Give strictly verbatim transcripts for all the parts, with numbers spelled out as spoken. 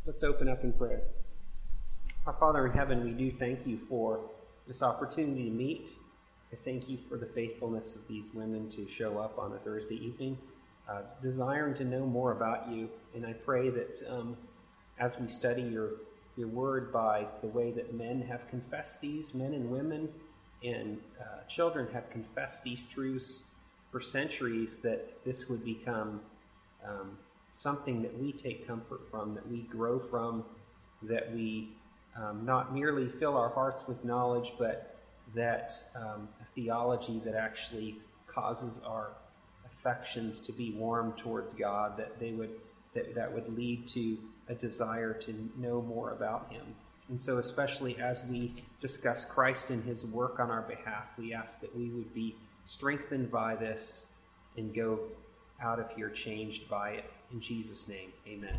Let's open up in prayer. Our Father in heaven, we do thank you for this opportunity to meet. I thank you for the faithfulness of these women to show up on a Thursday evening, uh, desiring to know more about you. And I pray that um, as we study your, your word by the way that men have confessed these, men and women and uh, children have confessed these truths for centuries, that this would become um, something that we take comfort from, that we grow from, that we um, not merely fill our hearts with knowledge, but that um, a theology that actually causes our affections to be warm towards God, that they would that, that would lead to a desire to know more about him. And so especially as we discuss Christ and his work on our behalf, we ask that we would be strengthened by this and go out of here changed by it. In Jesus' name, amen.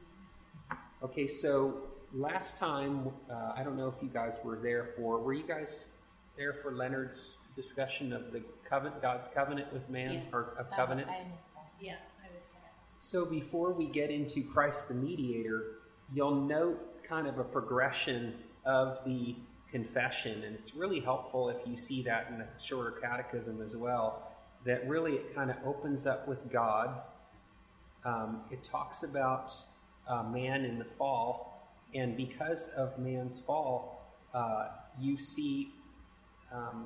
Okay, so last time, uh, I don't know if you guys were there for, were you guys there for Leonard's discussion of the covenant, God's covenant with man, yeah. or of covenants? I missed that. Yeah, I was there. So before we get into Christ the mediator, you'll note kind of a progression of the confession, and it's really helpful if you see that in the shorter catechism as well, that really it kind of opens up with God. Um, it talks about uh, man in the fall, and because of man's fall, uh, you see um,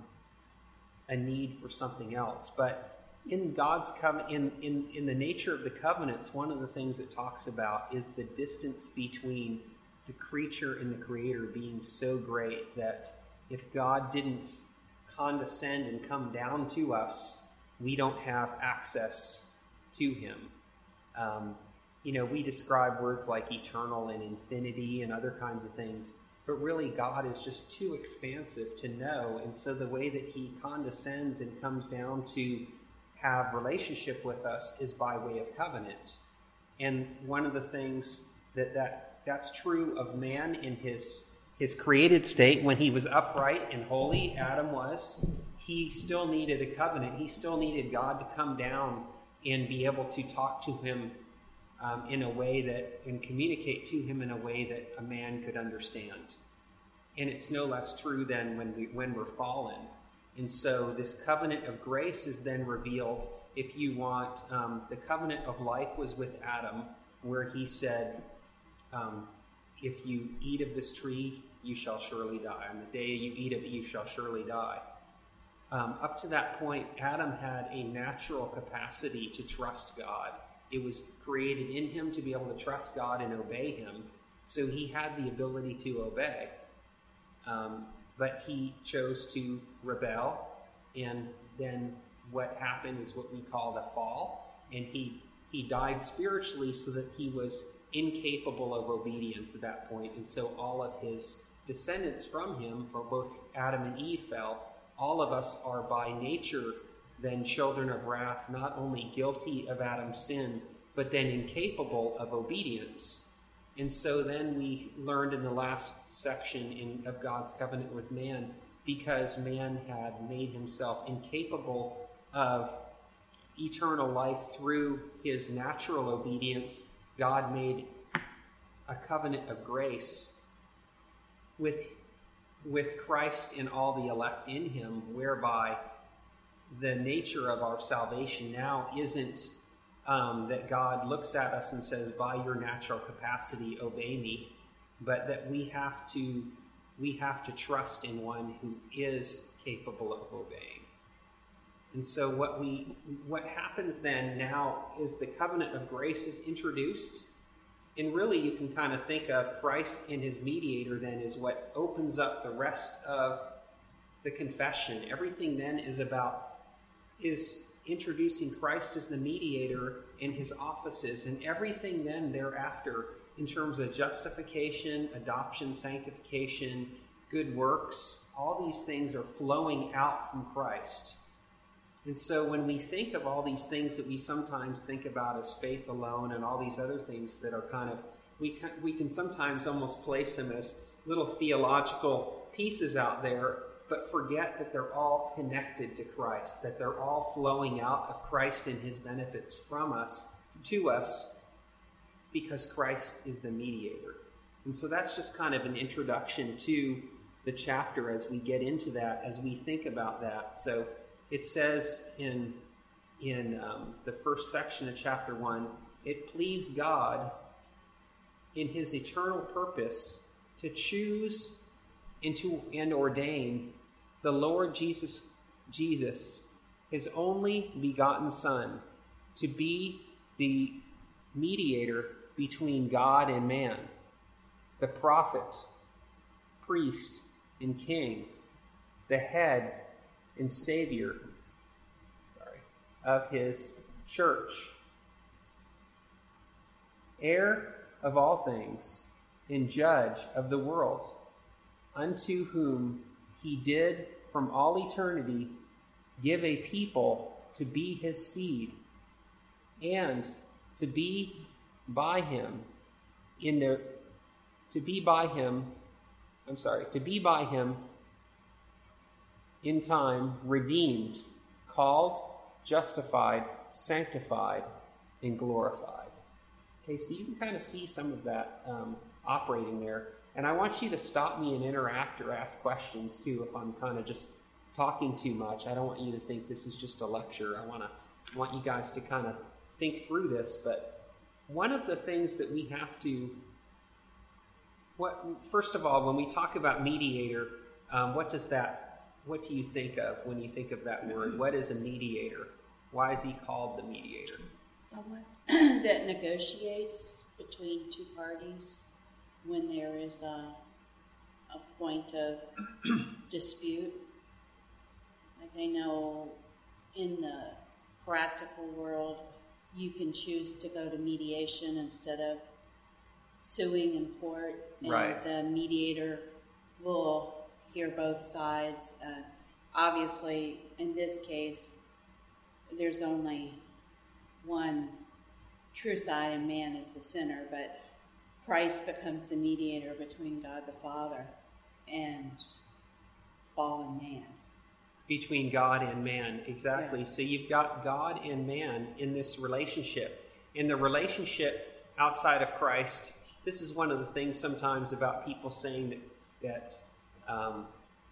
a need for something else. But in God's covenant, in, in, in the nature of the covenants, one of the things it talks about is the distance between the creature and the creator being so great that if God didn't condescend and come down to us, we don't have access to him. Um, you know, we describe words like eternal and infinity and other kinds of things, but really God is just too expansive to know. And so the way that he condescends and comes down to have relationship with us is by way of covenant. And one of the things that, that that's true of man in his his created state, when he was upright and holy, Adam was, he still needed a covenant. He still needed God to come down and be able to talk to him um, in a way that, and communicate to him in a way that a man could understand. And it's no less true than when, we, when we're fallen. And so this covenant of grace is then revealed. If you want, um, the covenant of life was with Adam, where he said, um, if you eat of this tree, you shall surely die. On the day you eat of it, you shall surely die. Um, up to that point, Adam had a natural capacity to trust God. It was created in him to be able to trust God and obey him. So he had the ability to obey. Um, but he chose to rebel. And then what happened is what we call the fall. And he, he died spiritually so that he was incapable of obedience at that point. And so all of his descendants from him, for both Adam and Eve, fell. All of us are by nature then children of wrath, not only guilty of Adam's sin, but then incapable of obedience. And so then we learned in the last section in, of God's covenant with man, because man had made himself incapable of eternal life through his natural obedience, God made a covenant of grace with with Christ and all the elect in him, whereby the nature of our salvation now isn't um, that God looks at us and says, by your natural capacity, obey me, but that we have to we have to trust in one who is capable of obeying. And so what we what happens then now is the covenant of grace is introduced. And really, you can kind of think of Christ and his mediator then as what opens up the rest of the confession. Everything then is about, is introducing Christ as the mediator in his offices. And everything then thereafter, in terms of justification, adoption, sanctification, good works, all these things are flowing out from Christ. And so when we think of all these things that we sometimes think about as faith alone and all these other things that are kind of, we can, we can sometimes almost place them as little theological pieces out there, but forget that they're all connected to Christ, that they're all flowing out of Christ and his benefits from us, to us. because Christ is the mediator. And so that's just kind of an introduction to the chapter as we get into that, as we think about that. So it says in, in um, the first section of chapter one, it pleased God in his eternal purpose to choose and to and ordain the Lord Jesus, Jesus, his only begotten Son, to be the mediator between God and man, the prophet, priest, and king, the head and savior, sorry, of his church, heir of all things, and judge of the world, unto whom he did from all eternity give a people to be his seed, and to be by him in their to be by him I'm sorry, to be by him in time redeemed, called, justified, sanctified, and glorified. Okay, so you can kind of see some of that um, operating there. And I want you to stop me and interact or ask questions too if I'm kind of just talking too much. I don't want you to think this is just a lecture. I want to I want you guys to kind of think through this. But one of the things that we have to What, first of all, when we talk about mediator, um, what does that, what do you think of when you think of that word? What is a mediator? Why is he called the mediator? Someone that negotiates between two parties when there is a, a point of dispute. Like I know in the practical world, you can choose to go to mediation instead of suing in court, and right. the mediator will hear both sides. Uh, obviously, in this case, there's only one true side, and man is the sinner, but Christ becomes the mediator between God the Father and fallen man. Between God and man, exactly. Yes. So you've got God and man in this relationship. In the relationship outside of Christ, this is one of the things sometimes about people saying that that um,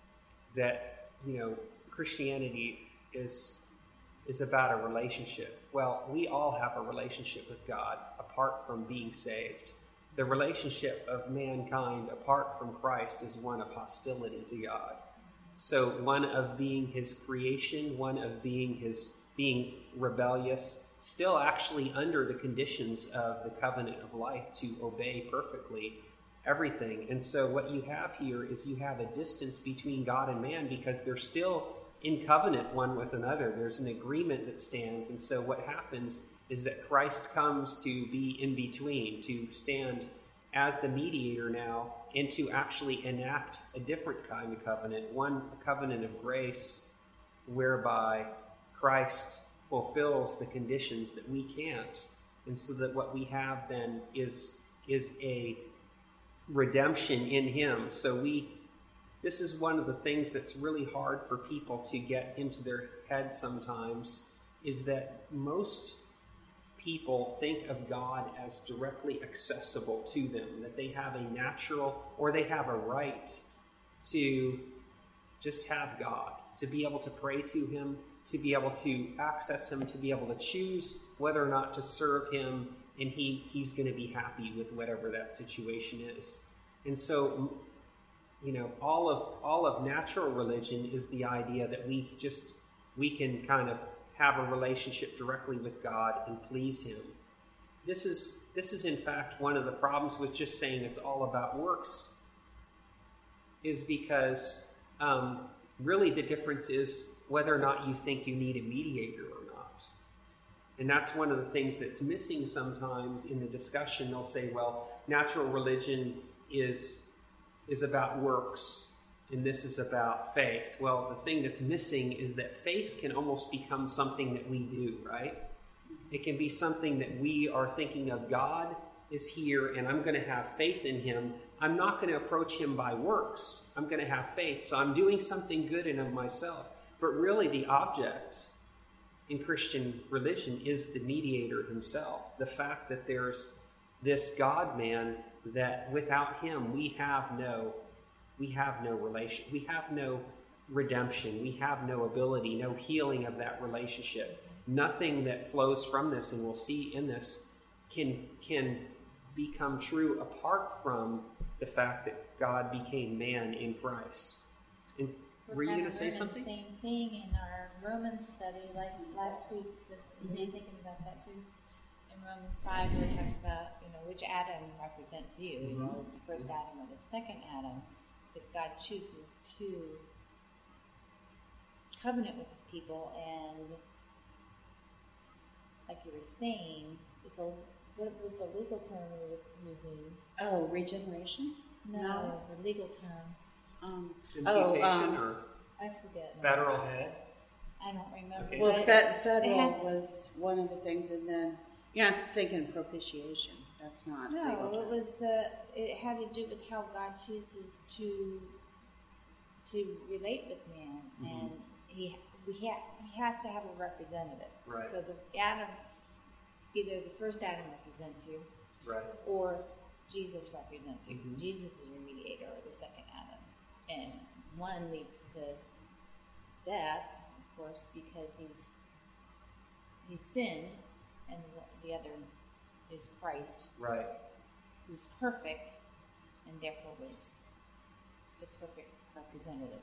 that you know Christianity is is about a relationship. Well, we all have a relationship with God apart from being saved. The relationship of mankind apart from Christ is one of hostility to God. So one of being his creation, one of being his being rebellious, still actually under the conditions of the covenant of life to obey perfectly everything. And so what you have here is you have a distance between God and man because they're still in covenant one with another. There's an agreement that stands. And so what happens is that Christ comes to be in between, to stand as the mediator now, and to actually enact a different kind of covenant, one covenant of grace, whereby Christ fulfills the conditions that we can't. And so that what we have then is, is a redemption in him. So we, this is one of the things that's really hard for people to get into their head sometimes, is that most people think of God as directly accessible to them, that they have a natural, or they have a right to just have God, to be able to pray to him, to be able to access him, to be able to choose whether or not to serve him, and he, he's going to be happy with whatever that situation is. And so, you know, all of all of natural religion is the idea that we just, we can kind of have a relationship directly with God and please him. This is, this is in fact one of the problems with just saying it's all about works, is because um, really the difference is whether or not you think you need a mediator or not. And that's one of the things that's missing sometimes in the discussion. They'll say, well, natural religion is is about works, and this is about faith. Well, the thing that's missing is that faith can almost become something that we do, right? It can be something that we are thinking of. God is here, and I'm going to have faith in him. I'm not going to approach him by works. I'm going to have faith, so I'm doing something good in of myself. But really the object in Christian religion is the mediator himself. The fact that there's this God-man that without him we have no we have no relation, we have no redemption, we have no ability, no healing of that relationship. Nothing that flows from this, and we'll see in this, can can become true apart from the fact that God became man in Christ. And We're were you going to kind of say learning something? The same thing in our Romans study, like last week. Were Mm-hmm. you thinking about that too? In Romans five, where it talks about, you know, which Adam represents you. You Mm-hmm. know, the first Adam or the second Adam, because God chooses to covenant with His people, and like you were saying, it's a what was the legal term we were using? Oh, regeneration? No, No. the legal term. Um, Imputation oh, um, or I forget. federal head? I don't remember. Okay. well, But fe- federal had- was one of the things, and then you're not thinking propitiation. That's not legal No, it term. was the. It had to do with how God chooses to to relate with man, Mhm. and he we ha, he has to have a representative. Right. So the Adam, either the first Adam represents you, Right. or Jesus represents you. Mhm. Jesus is your mediator, or the second Adam, and one leads to death, of course, because he's he's sinned, and the, the other is Christ, Right. who's perfect, and therefore was the perfect representative.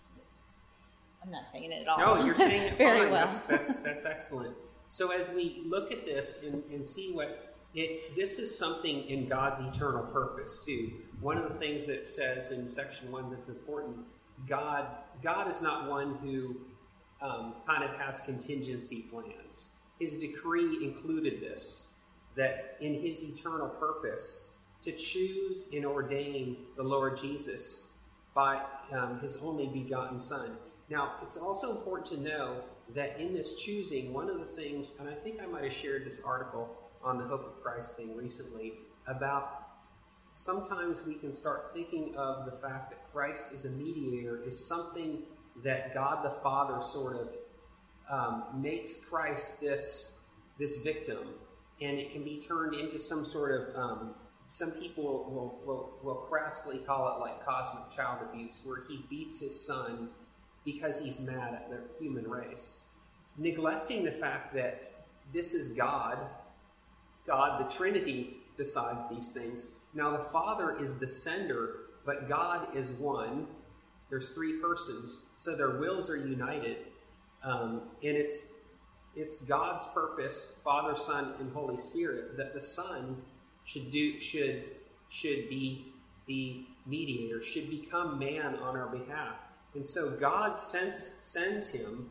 I'm not saying it at all. No, you're saying it very fine. well. That's, that's, that's excellent. So as we look at this and, and see what it, this is something in God's eternal purpose too. One of the things that it says in section one that's important, God, God is not one who um, kind of has contingency plans. His decree included this, that in his eternal purpose, to choose and ordain the Lord Jesus by um, his only begotten Son. Now, it's also important to know that in this choosing, one of the things, and I think I might have shared this article on the Hope of Christ thing recently, about sometimes we can start thinking of the fact that Christ is a mediator is something that God the Father sort of um, makes Christ this, this victim, and it can be turned into some sort of, um, some people will, will, will crassly call it like cosmic child abuse, where he beats his son because he's mad at the human race, neglecting the fact that this is God. God, the Trinity, decides these things. Now, the Father is the sender, but God is one. There's three persons, so their wills are united, um, and it's it's God's purpose, Father, Son, and Holy Spirit, that the Son should do should should be the mediator, should become man on our behalf. And so God sends, sends him,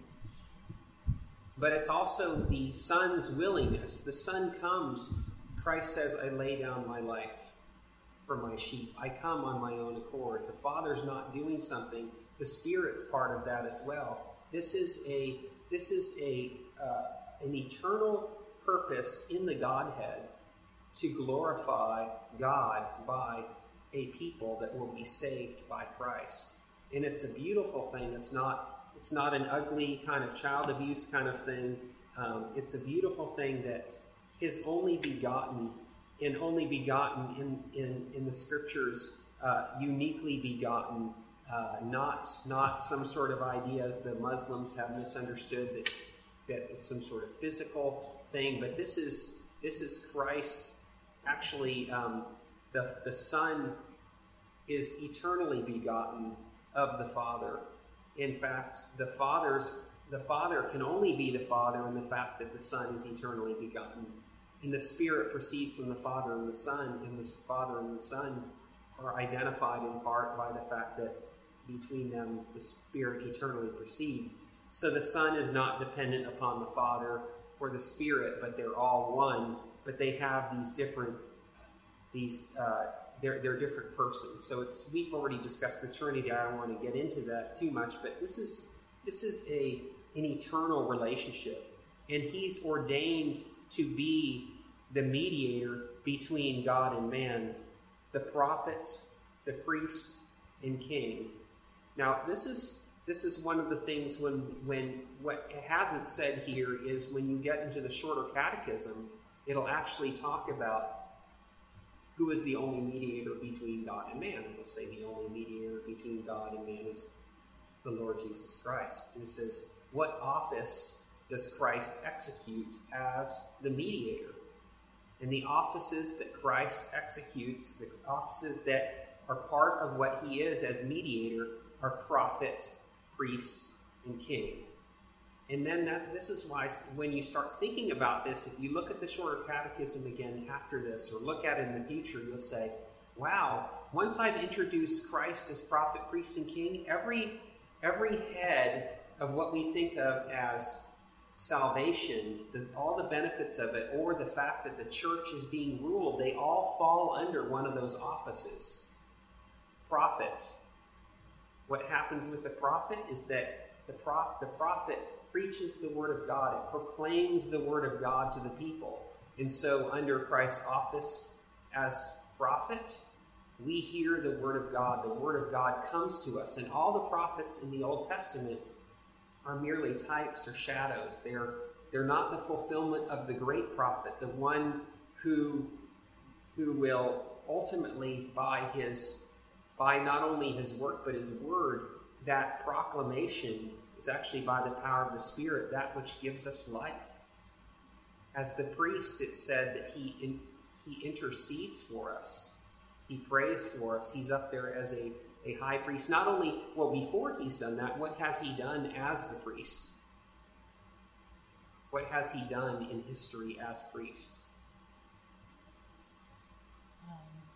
but it's also the Son's willingness. The Son comes. Christ says, I lay down my life for my sheep. I come on my own accord. The Father's not doing something. The Spirit's part of that as well. This is a this is a uh, an eternal purpose in the Godhead to glorify God by a people that will be saved by Christ. And it's a beautiful thing. It's not it's not an ugly kind of child abuse kind of thing. Um, it's a beautiful thing that his only begotten, and only begotten in, in, in the scriptures, uh, uniquely begotten, uh, not not some sort of idea as the Muslims have misunderstood that that it's some sort of physical thing. But this is this is Christ. Actually, um, the the Son is eternally begotten of the Father. In fact, the Father's the Father can only be the Father in the fact that the Son is eternally begotten. And the Spirit proceeds from the Father and the Son, and the Father and the Son are identified in part by the fact that between them the Spirit eternally proceeds. So the Son is not dependent upon the Father or the Spirit, but they're all one. But they have these different, these uh, they're they're different persons. So it's we've already discussed the Trinity. I don't want to get into that too much, but this is this is a an eternal relationship, and He's ordained to be the mediator between God and man, the prophet, the priest, and king. Now, this is this is one of the things when when what it hasn't said here is when you get into the shorter catechism, it'll actually talk about who is the only mediator between God and man? We'll say the only mediator between God and man is the Lord Jesus Christ. And he says, what office does Christ execute as the mediator? And the offices that Christ executes, the offices that are part of what he is as mediator, are prophet, priest, and king. And then that, this is why when you start thinking about this, if you look at the Shorter Catechism again after this, or look at it in the future, you'll say, wow, once I've introduced Christ as prophet, priest, and king, every, every head of what we think of as salvation, the, all the benefits of it, or the fact that the church is being ruled, they all fall under one of those offices. Prophet. What happens with the prophet is that the, pro- the prophet preaches the word of God. It proclaims the word of God to the people. And so under Christ's office as prophet, we hear the word of God. The word of God comes to us. And all the prophets in the Old Testament are merely types or shadows. They're, they're not the fulfillment of the great prophet, the one who, who will ultimately, by his, by not only his work but his word, that proclamation is actually by the power of the Spirit, that which gives us life. As the priest, it said that he in, he intercedes for us. He prays for us. He's up there as a, a high priest. Not only, well, before he's done that, what has he done as the priest? What has he done in history as priest? Um,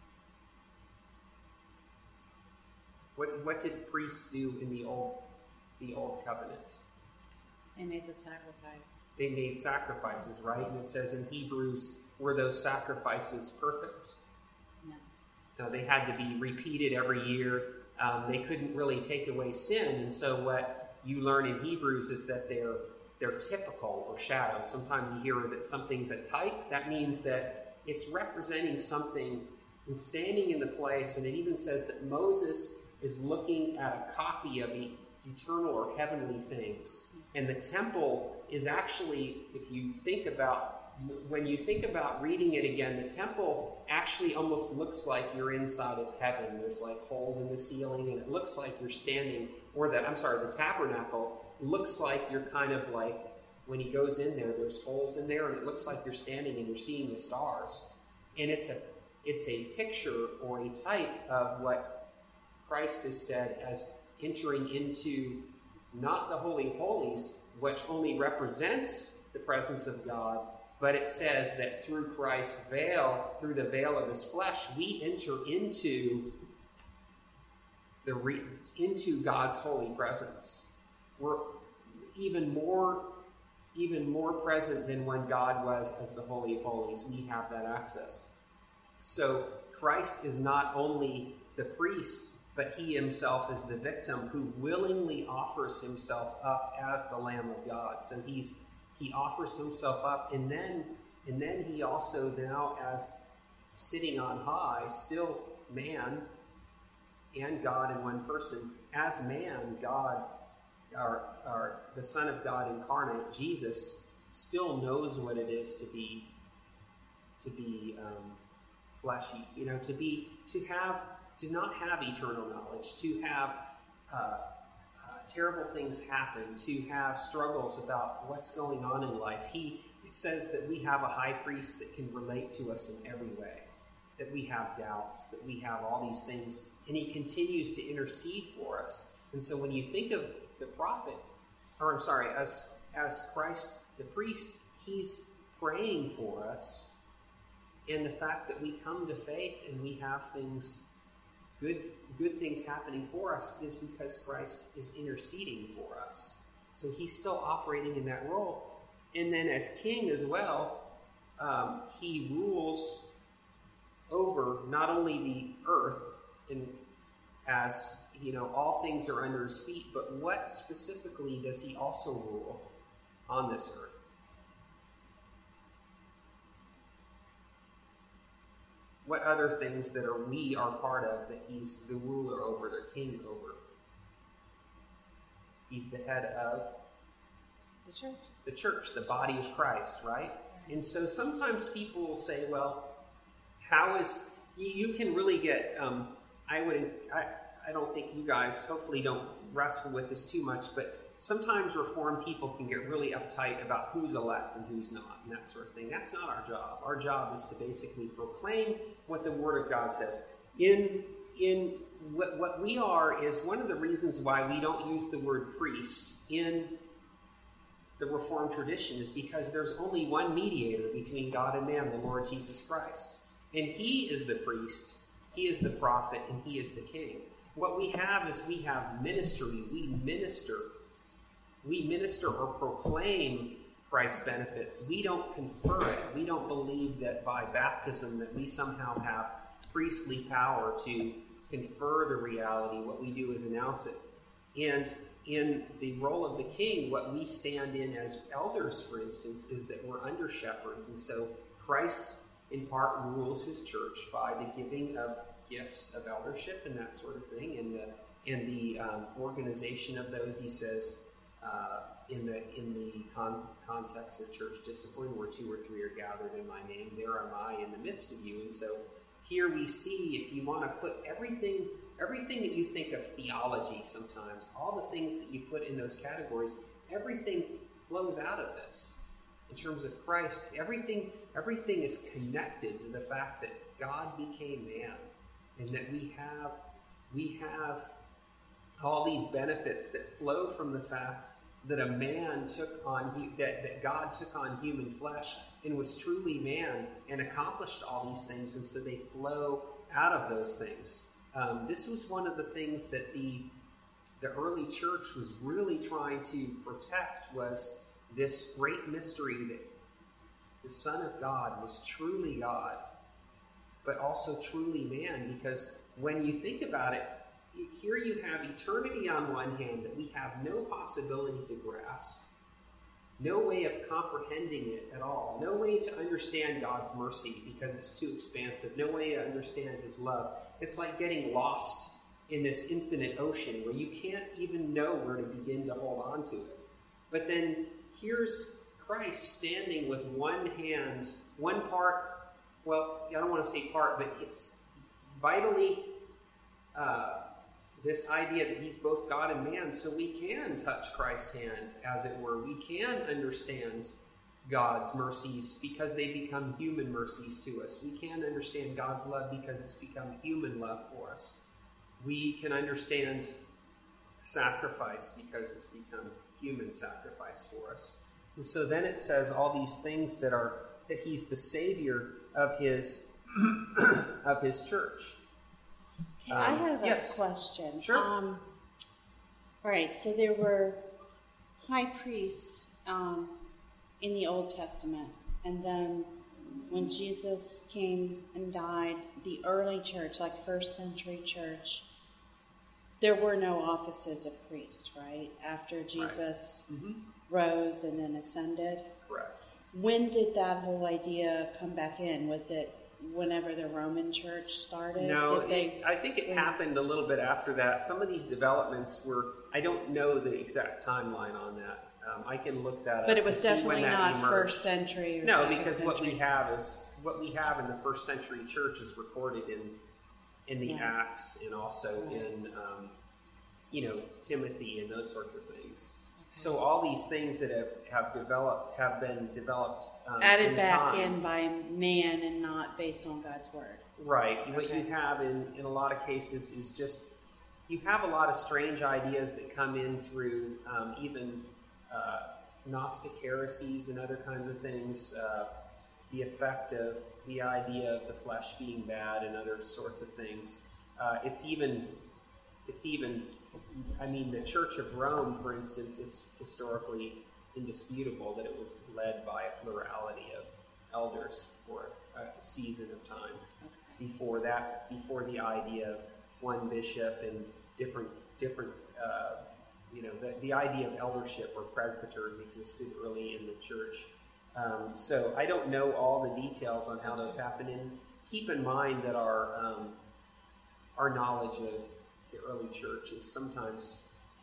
What what did priests do in the old the old covenant? They made the sacrifice. They made sacrifices, right? And it says in Hebrews, were those sacrifices perfect? No. No, they had to be repeated every year. Um, they couldn't really take away sin. And so what you learn in Hebrews is that they're they're typical or shadows. Sometimes you hear that something's a type. That means that it's representing something and standing in the place. And it even says that Moses is looking at a copy of the eternal or heavenly things. And the temple is actually, if you think about, when you think about reading it again, the temple actually almost looks like you're inside of heaven. There's like holes in the ceiling, and it looks like you're standing, or the, I'm sorry, the tabernacle looks like you're kind of like, when he goes in there, there's holes in there, and it looks like you're standing and you're seeing the stars. And it's a, it's a picture or a type of what Christ is said as entering into not the Holy of Holies, which only represents the presence of God, but it says that through Christ's veil, through the veil of his flesh, we enter into the re- into God's holy presence. We're even more, even more present than when God was as the Holy of Holies. We have that access. So Christ is not only the priest, but he himself is the victim who willingly offers himself up as the Lamb of God. So he's he offers himself up, and then and then he also now, as sitting on high, still man and God in one person. As man, God, our, our the Son of God incarnate, Jesus, still knows what it is to be to be um, fleshy. You know, to be to have. To not have eternal knowledge, to have uh, uh, terrible things happen, to have struggles about what's going on in life. He it says that we have a high priest that can relate to us in every way, that we have doubts, that we have all these things, and he continues to intercede for us. And so when you think of the prophet, or I'm sorry, as, as Christ the priest, he's praying for us, and the fact that we come to faith and we have things Good, good things happening for us is because Christ is interceding for us. So he's still operating in that role. And then as king as well, um, he rules over not only the earth, and as you know, all things are under his feet, but what specifically does he also rule on this earth? What other things that are we are part of that he's the ruler over, the king over? He's the head of the church. The church, the body of Christ, right? And so sometimes people will say, well, how is you, you can really get. Um, I would. I, I don't think you guys hopefully don't wrestle with this too much, but sometimes Reformed people can get really uptight about who's elect and who's not, and that sort of thing. That's not our job. Our job is to basically proclaim what the Word of God says. In in what, what we are is one of the reasons why we don't use the word priest in the Reformed tradition is because there's only one mediator between God and man, the Lord Jesus Christ. And he is the priest, he is the prophet, and he is the king. What we have is we have ministry. We minister. We minister or proclaim Christ's benefits. We don't confer it. We don't believe that by baptism that we somehow have priestly power to confer the reality. What we do is announce it. And in the role of the king, what we stand in as elders, for instance, is that we're under shepherds. And so Christ, in part, rules his church by the giving of gifts of eldership and that sort of thing. And the, and the um, organization of those, he says, uh, in the in the con- context of church discipline, where two or three are gathered in my name, there am I in the midst of you. And so here we see, if you want to put everything, everything that you think of theology sometimes, all the things that you put in those categories, everything flows out of this. In terms of Christ, everything, everything is connected to the fact that God became man, and that we have, we have all these benefits that flow from the fact that a man took on, that, that God took on human flesh and was truly man and accomplished all these things, and so they flow out of those things. Um, this was one of the things that the the early church was really trying to protect, was this great mystery that the Son of God was truly God, but also truly man, because when you think about it, here you have eternity on one hand that we have no possibility to grasp, no way of comprehending it at all, no way to understand God's mercy because it's too expansive, no way to understand his love. It's like getting lost in this infinite ocean where you can't even know where to begin to hold on to it. But then here's Christ standing with one hand, one part, well, I don't want to say part, but it's vitally uh, this idea that he's both God and man, so we can touch Christ's hand, as it were. We can understand God's mercies because they become human mercies to us. We can understand God's love because it's become human love for us. We can understand sacrifice because it's become human sacrifice for us. And so then it says all these things that are, that he's the savior of his of his church. Okay, um, I have a yes. question. Sure. Um, all right, so there were high priests um, in the Old Testament, and then when Jesus came and died, the early church, like first century church, there were no offices of priest, right? After Jesus right. mm-hmm. rose and then ascended. Correct. When did that whole idea come back in? Was it whenever the Roman Church started? No, Did they, it, I think it happened a little bit after that. Some of these developments were, I don't know the exact timeline on that. Um, I can look that up. But it was definitely not emerged. first century or no, second because century. what we have is, what we have in the first century church is recorded in in the right. Acts, and also right. in, um, you know, Timothy and those sorts of things. So all these things that have, have developed have been developed um, added in back time. in by man and not based on God's word. Right. Okay. What you have in, in a lot of cases is just, you have a lot of strange ideas that come in through um, even uh, Gnostic heresies and other kinds of things. Uh, the effect of the idea of the flesh being bad and other sorts of things. Uh, it's even, it's even, I mean, the Church of Rome, for instance, it's historically indisputable that it was led by a plurality of elders for a season of time. Okay. Before that, before the idea of one bishop and different, different, uh, you know, the, the idea of eldership or presbyters existed early in the church. Um, so I don't know all the details on how those happen. And keep in mind that our um, our knowledge of the early church is sometimes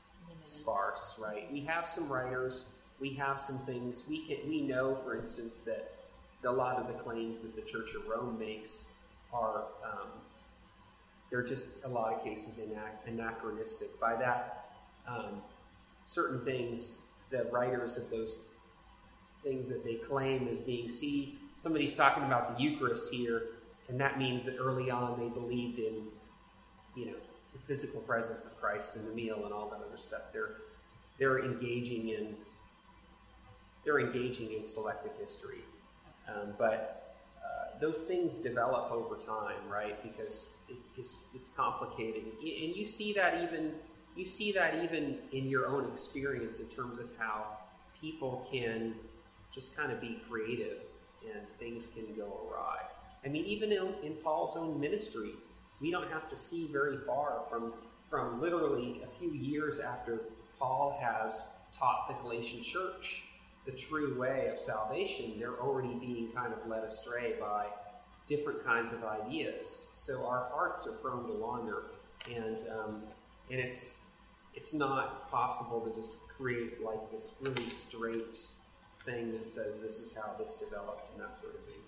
sparse, right? We have some writers, we have some things. We can we know, for instance, that a lot of the claims that the Church of Rome makes are um, they're just a lot of cases anac- anachronistic. By that, um, certain things, the writers of those things that they claim as being, see, somebody's talking about the Eucharist here, and that means that early on they believed in, you know, the physical presence of Christ in the meal and all that other stuff. They're they're engaging in they're engaging in selective history, um, but uh, those things develop over time, right? Because it, it's it's complicated, and you see that even you see that even in your own experience in terms of how people can just kind of be creative and things can go awry. I mean, even in, in Paul's own ministry, we don't have to see very far from from literally a few years after Paul has taught the Galatian church the true way of salvation, they're already being kind of led astray by different kinds of ideas. So our hearts are prone to wander, and um, and it's it's not possible to just create like this really straight thing that says this is how this developed and that sort of thing.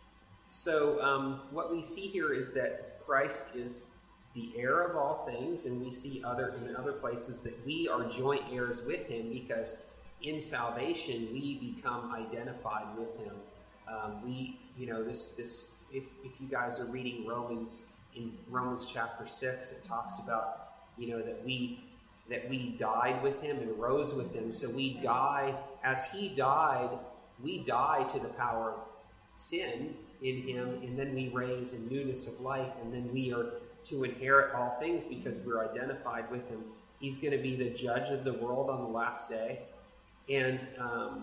So um, what we see here is that Christ is the heir of all things, and we see other in other places that we are joint heirs with him, because in salvation we become identified with him. Um, we, you know, this this if if you guys are reading Romans, in Romans chapter six, it talks about, you know, that we that we died with him and rose with him. So we die as he died. We die to the power of sin in him, and then we raise in newness of life, and then we are to inherit all things because we're identified with him. He's going to be the judge of the world on the last day, and um,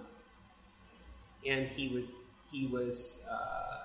and he was he was uh,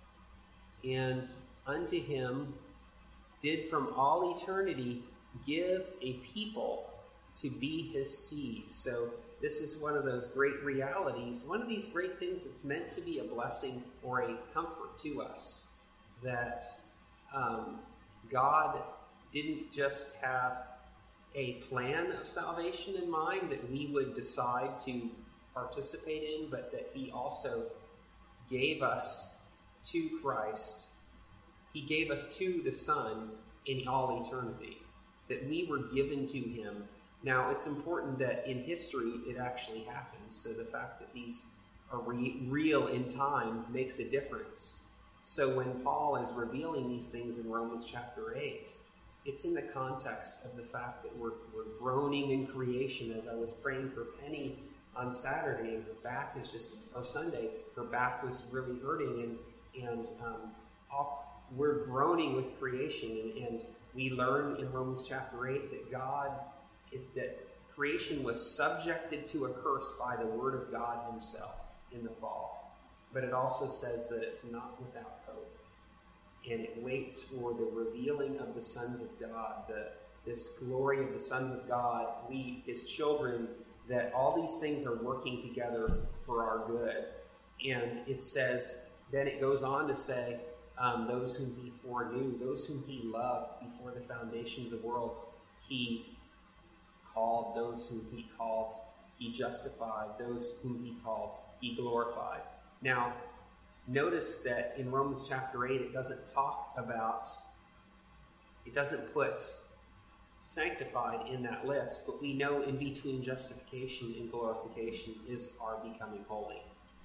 and unto him did from all eternity give a people to be his seed. So this is one of those great realities, one of these great things that's meant to be a blessing or a comfort to us, that um, God didn't just have a plan of salvation in mind that we would decide to participate in, but that he also gave us to Christ. He gave us to the Son in all eternity, that we were given to him. Now, it's important that in history it actually happens. So the fact that these are re- real in time makes a difference. So when Paul is revealing these things in Romans chapter eight, it's in the context of the fact that we're, we're groaning in creation. As I was praying for Penny on Saturday, and her back is just, or Sunday, her back was really hurting, and, and um, all, we're groaning with creation. And, and we learn in Romans chapter eight that God, it, that creation was subjected to a curse by the word of God himself in the fall. But it also says that it's not without hope. And it waits for the revealing of the sons of God, the, this glory of the sons of God, we, his children, that all these things are working together for our good. And it says, then it goes on to say, um, those whom he foreknew, those whom he loved before the foundation of the world, he called. Those whom he called, he justified. Those whom he called, he glorified. Now, notice that in Romans chapter eight, it doesn't talk about, it doesn't put sanctified in that list, but we know in between justification and glorification is our becoming holy.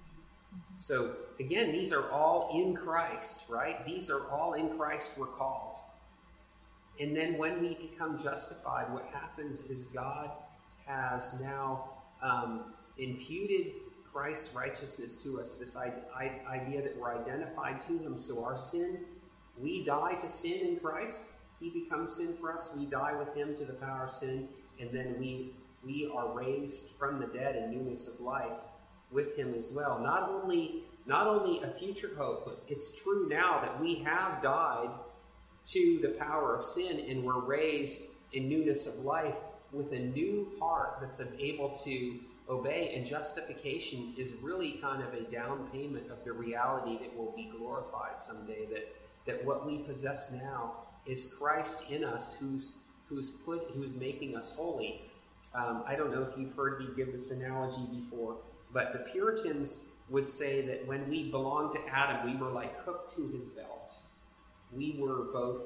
So, again, these are all in Christ, right? These are all in Christ we're called. And then when we become justified, what happens is God has now um, imputed Christ's righteousness to us, this idea that we're identified to him. So our sin, we die to sin in Christ. He becomes sin for us. We die with him to the power of sin. And then we we are raised from the dead in newness of life with him as well. Not only, not only a future hope, but it's true now that we have died to the power of sin and we're raised in newness of life with a new heart that's able to obey. And justification is really kind of a down payment of the reality that will be glorified someday, that that what we possess now is Christ in us, who's who's put who's making us holy. Um, I don't know if you've heard me give this analogy before, but the Puritans would say that when we belonged to Adam, we were like hooked to his belt. we were both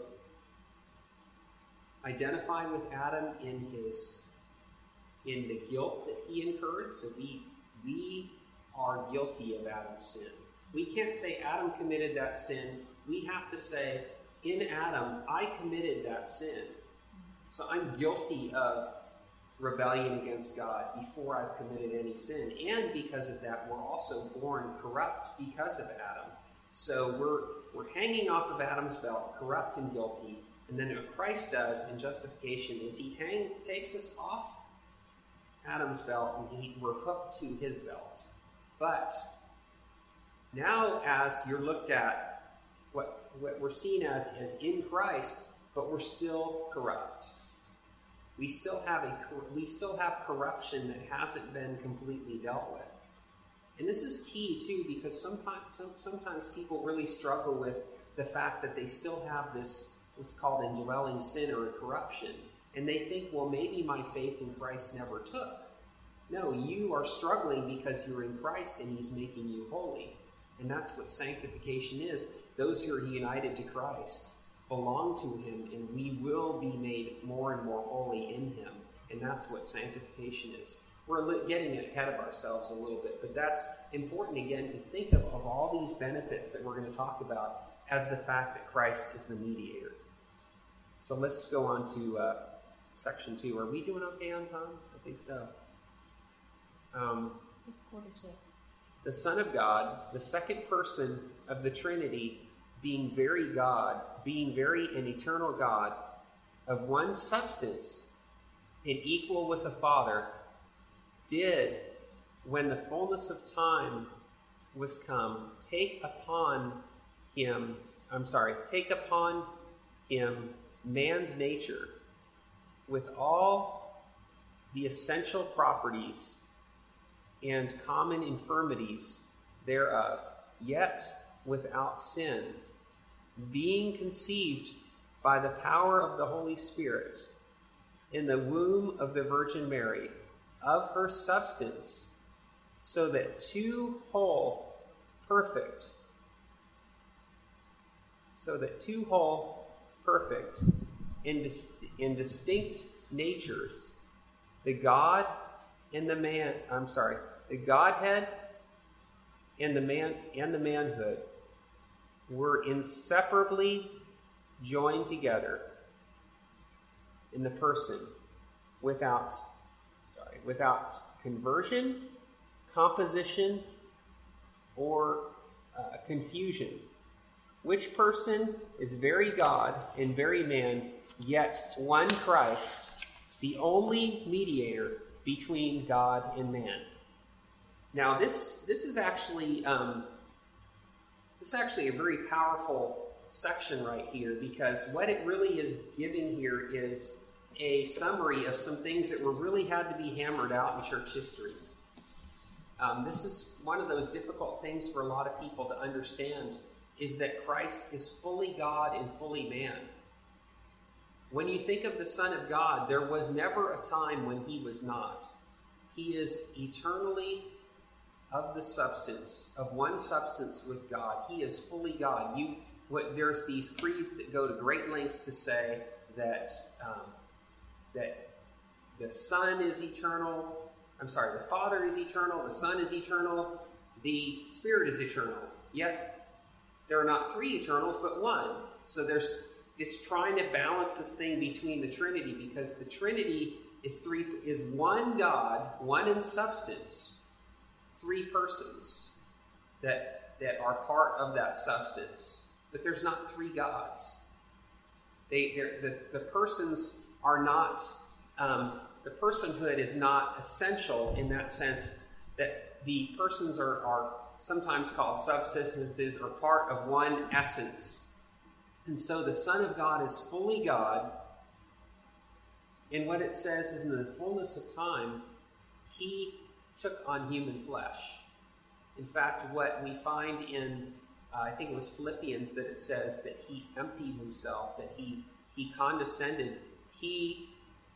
identified with Adam in his in the guilt that he incurred. So we we are guilty of Adam's sin. We can't say Adam committed that sin. We have to say, in Adam, I committed that sin. So I'm guilty of rebellion against God before I've committed any sin. And because of that, we're also born corrupt because of Adam. So we're we're hanging off of Adam's belt, corrupt and guilty. And then what Christ does in justification is he hang, takes us off Adam's belt and he, we're hooked to his belt. But now as you're looked at, what, what we're seen as is in Christ, but we're still corrupt. We still have a we still have corruption that hasn't been completely dealt with. And this is key too, because sometimes some, sometimes people really struggle with the fact that they still have this what's called indwelling sin or corruption. And they think, well, maybe my faith in Christ never took. No, you are struggling because you're in Christ and he's making you holy. And that's what sanctification is. Those who are united to Christ belong to him, and we will be made more and more holy in him. And that's what sanctification is. We're getting ahead of ourselves a little bit, but that's important again to think of, of all these benefits that we're going to talk about as the fact that Christ is the mediator. So let's go on to uh, section two. Are we doing okay on time? I think so. Um, it's quarter to. The Son of God, the second person of the Trinity, being very God, being very an eternal God, of one substance and equal with the Father, did, when the fullness of time was come, take upon him, I'm sorry, take upon him man's nature with all the essential properties and common infirmities thereof, yet without sin, being conceived by the power of the Holy Spirit in the womb of the Virgin Mary, of her substance, so that two whole, perfect, so that two whole, perfect, in, dis- in distinct natures, the God and the man, I'm sorry, the Godhead and the man and the manhood were inseparably joined together in the person without sorry, without conversion, composition, or uh, confusion. Which person is very God and very man, yet one Christ, the only mediator between God and man. Now, this this is actually um, this is actually a very powerful section right here, because what it really is giving here is a summary of some things that were really had to be hammered out in church history. Um, this is one of those difficult things for a lot of people to understand, is that Christ is fully God and fully man. When you think of the Son of God, there was never a time when he was not. He is eternally of the substance, of one substance with God. He is fully God. You, what, there's these creeds that go to great lengths to say that um, that the Son is eternal. I'm sorry, the Father is eternal, the Son is eternal, the Spirit is eternal. Yet there are not three eternals, but one. So there's it's trying to balance this thing between the Trinity, because the Trinity is three is one God, one in substance, three persons that that are part of that substance. But there's not three gods. They the the persons are not um, the personhood is not essential in that sense, that the persons are, are sometimes called subsistences or part of one essence. And so the Son of God is fully God. And what it says is, in the fullness of time, he took on human flesh. In fact, what we find in, uh, I think it was Philippians, that it says that he emptied himself, that he he condescended. He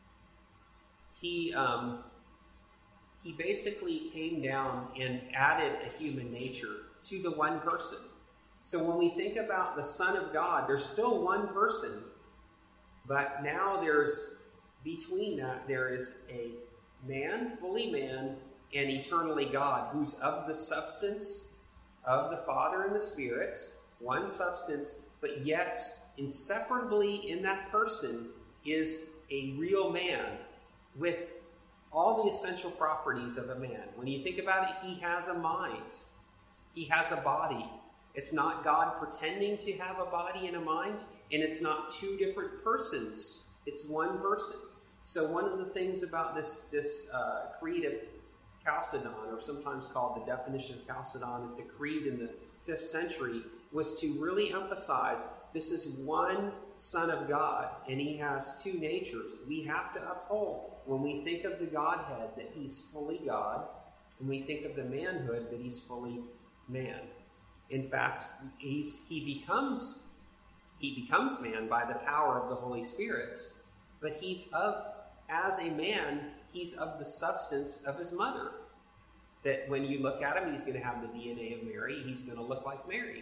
he um, he basically came down and added a human nature to the one person. So when we think about the Son of God, there's still one person, but now there's, between that, there is a man, fully man, and eternally God, who's of the substance of the Father and the Spirit, one substance, but yet inseparably in that person is a real man with all the essential properties of a man. When you think about it, he has a mind. He has a body. It's not God pretending to have a body and a mind, and it's not two different persons. It's one person. So one of the things about this, this uh, creed of Chalcedon, or sometimes called the definition of Chalcedon, it's a creed in the fifth century, was to really emphasize this is one Son of God, and he has two natures. We have to uphold, when we think of the Godhead, that he's fully God, and we think of the manhood, that he's fully man. In fact, he's, he becomes he becomes man by the power of the Holy Spirit, but he's of, as a man, he's of the substance of his mother. That when you look at him, he's going to have the D N A of Mary. He's going to look like Mary.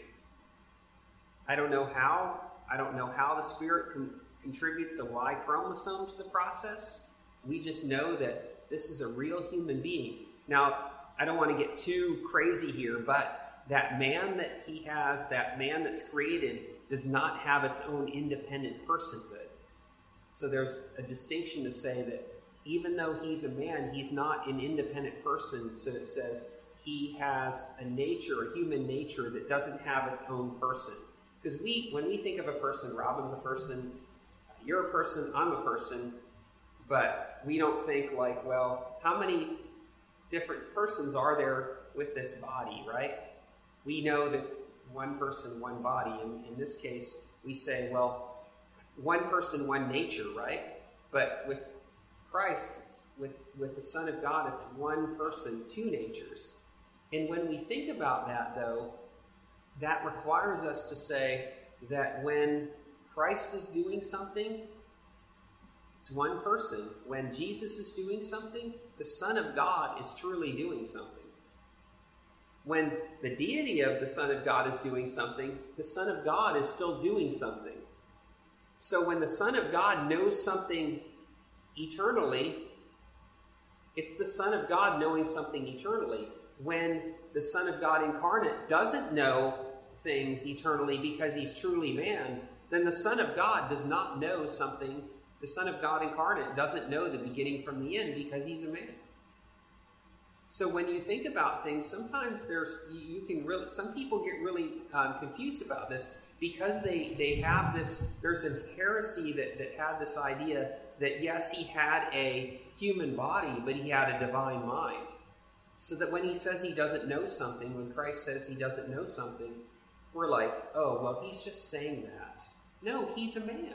I don't know how. I don't know how the Spirit con- contributes a Y chromosome to the process. We just know that this is a real human being. Now, I don't want to get too crazy here, but that man that he has, that man that's created, does not have its own independent personhood. So there's a distinction to say that even though he's a man, he's not an independent person. So it says he has a nature, a human nature, that doesn't have its own person. Because we, when we think of a person, Robin's a person, you're a person, I'm a person, but we don't think like, well, how many different persons are there with this body, right? We know that one person, one body. In, in this case, we say, well, one person, one nature, right? But with Christ, it's, with, with the Son of God, it's one person, two natures. And when we think about that, though, that requires us to say that when Christ is doing something, it's one person. When Jesus is doing something, the Son of God is truly doing something. When the deity of the Son of God is doing something, the Son of God is still doing something. So when the Son of God knows something eternally, it's the Son of God knowing something eternally. When the Son of God incarnate doesn't know things eternally because he's truly man, then the Son of God does not know something. The Son of God incarnate doesn't know the beginning from the end because he's a man. So when you think about things, sometimes there's you can really some people get really um, confused about this because they they have this. There's a heresy that that had this idea that yes, he had a human body, but he had a divine mind. So that when he says he doesn't know something, when Christ says he doesn't know something, we're like, oh, well, he's just saying that. No, he's a man.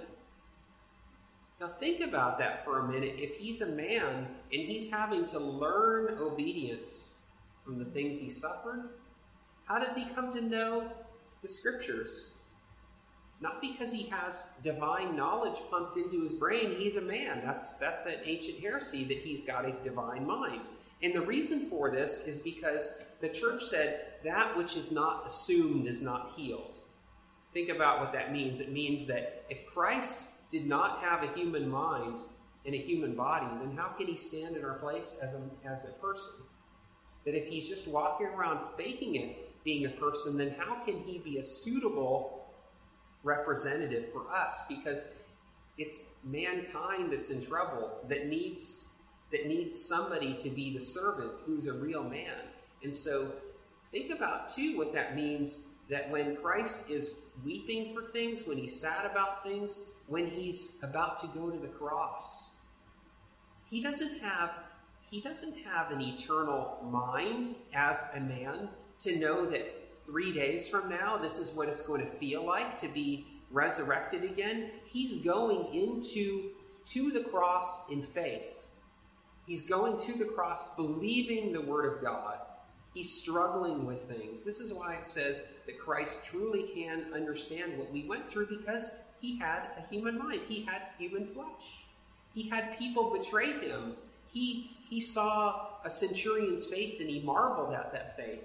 Now think about that for a minute. If he's a man and he's having to learn obedience from the things he suffered, how does he come to know the scriptures? Not because he has divine knowledge pumped into his brain. He's a man. That's, that's an ancient heresy that he's got a divine mind. And the reason for this is because the church said that which is not assumed is not healed. Think about what that means. It means that if Christ did not have a human mind and a human body, then how can he stand in our place as a, as a person? That if he's just walking around faking it, being a person, then how can he be a suitable representative for us? Because it's mankind that's in trouble, that needs that needs somebody to be the servant who's a real man. And so think about, too, what that means, that when Christ is weeping for things, when he's sad about things, when he's about to go to the cross, he doesn't have he doesn't have an eternal mind as a man to know that three days from now, this is what it's going to feel like to be resurrected again. He's going into to the cross in faith. He's going to the cross believing the word of God. He's struggling with things. This is why it says that Christ truly can understand what we went through, because he had a human mind. He had human flesh. He had people betray him. He, he saw a centurion's faith and he marveled at that faith.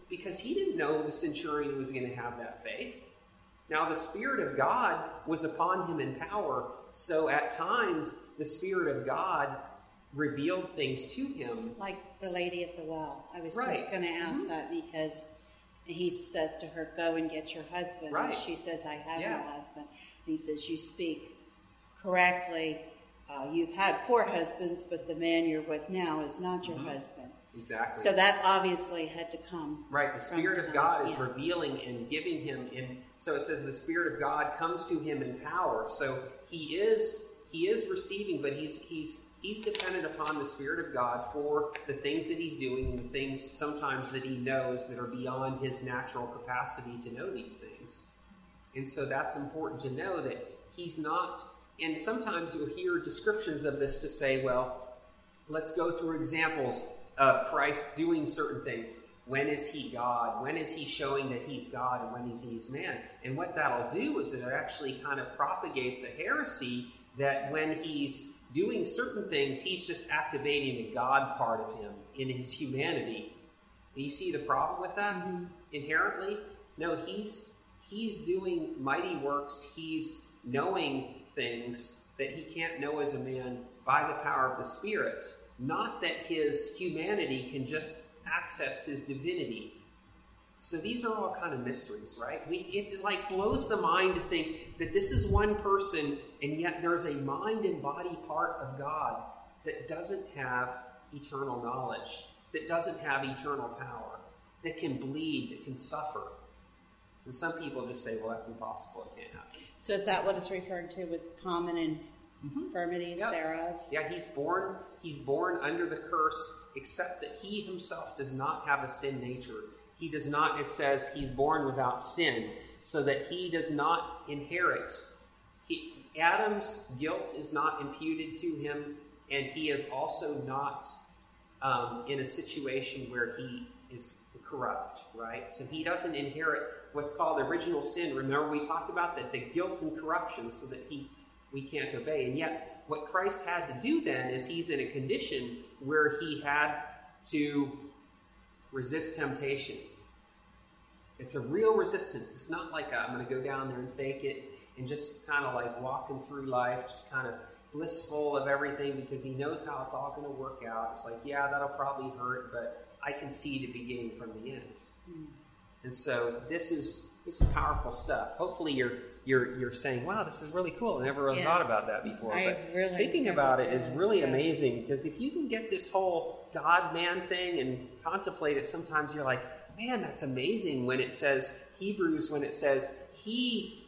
because he didn't know the centurion was going to have that faith. Now, the Spirit of God was upon him in power, so at times the Spirit of God revealed things to him. Like the lady at the well. I was Right. just going to ask Mhm. that because he says to her, go and get your husband. Right. And she says, I have Yeah. no husband. And he says, you speak correctly. Uh, you've had four husbands, but the man you're with now is not your Mhm. husband. Exactly. So that obviously had to come. Right, the from Spirit of God, God is yeah. revealing and giving him in, so it says the Spirit of God comes to him in power. So he is he is receiving, but he's he's he's dependent upon the Spirit of God for the things that he's doing and the things sometimes that he knows that are beyond his natural capacity to know these things. And so that's important to know that he's not, and sometimes you'll hear descriptions of this to say, well, let's go through examples of Christ doing certain things. When is he God? When is he showing that he's God and when is he man? And what that'll do is it actually kind of propagates a heresy that when he's doing certain things, he's just activating the God part of him in his humanity. And you see the problem with that Mm-hmm. inherently? No, he's he's doing mighty works. He's knowing things that he can't know as a man by the power of the Spirit. Not that his humanity can just access his divinity. So these are all kind of mysteries, right? We, it like blows the mind to think that this is one person, and yet there's a mind and body part of God that doesn't have eternal knowledge, that doesn't have eternal power, that can bleed, that can suffer. And some people just say, well, that's impossible, it can't happen. So is that what it's referring to with common infirmities Yep. thereof? Yeah, he's born, he's born under the curse, except that he himself does not have a sin nature. He does not, it says, he's born without sin, so that he does not inherit. He, Adam's guilt is not imputed to him, and he is also not um, in a situation where he is corrupt, right? So he doesn't inherit what's called original sin. Remember we talked about that, the guilt and corruption, so that he we can't obey. And yet, what Christ had to do then is he's in a condition where he had to resist temptation. It's a real resistance. It's not like a, I'm going to go down there and fake it and just kind of like walking through life, just kind of blissful of everything because he knows how it's all going to work out. It's like, yeah, that'll probably hurt, but I can see the beginning from the end. Mm. And so this is this is powerful stuff. Hopefully you're you're you're saying, wow, this is really cool. I never really yeah. thought about that before. I but really thinking about it is really yeah. amazing, because if you can get this whole God-man thing and contemplate it, sometimes you're like, man, that's amazing when it says, Hebrews, when it says, he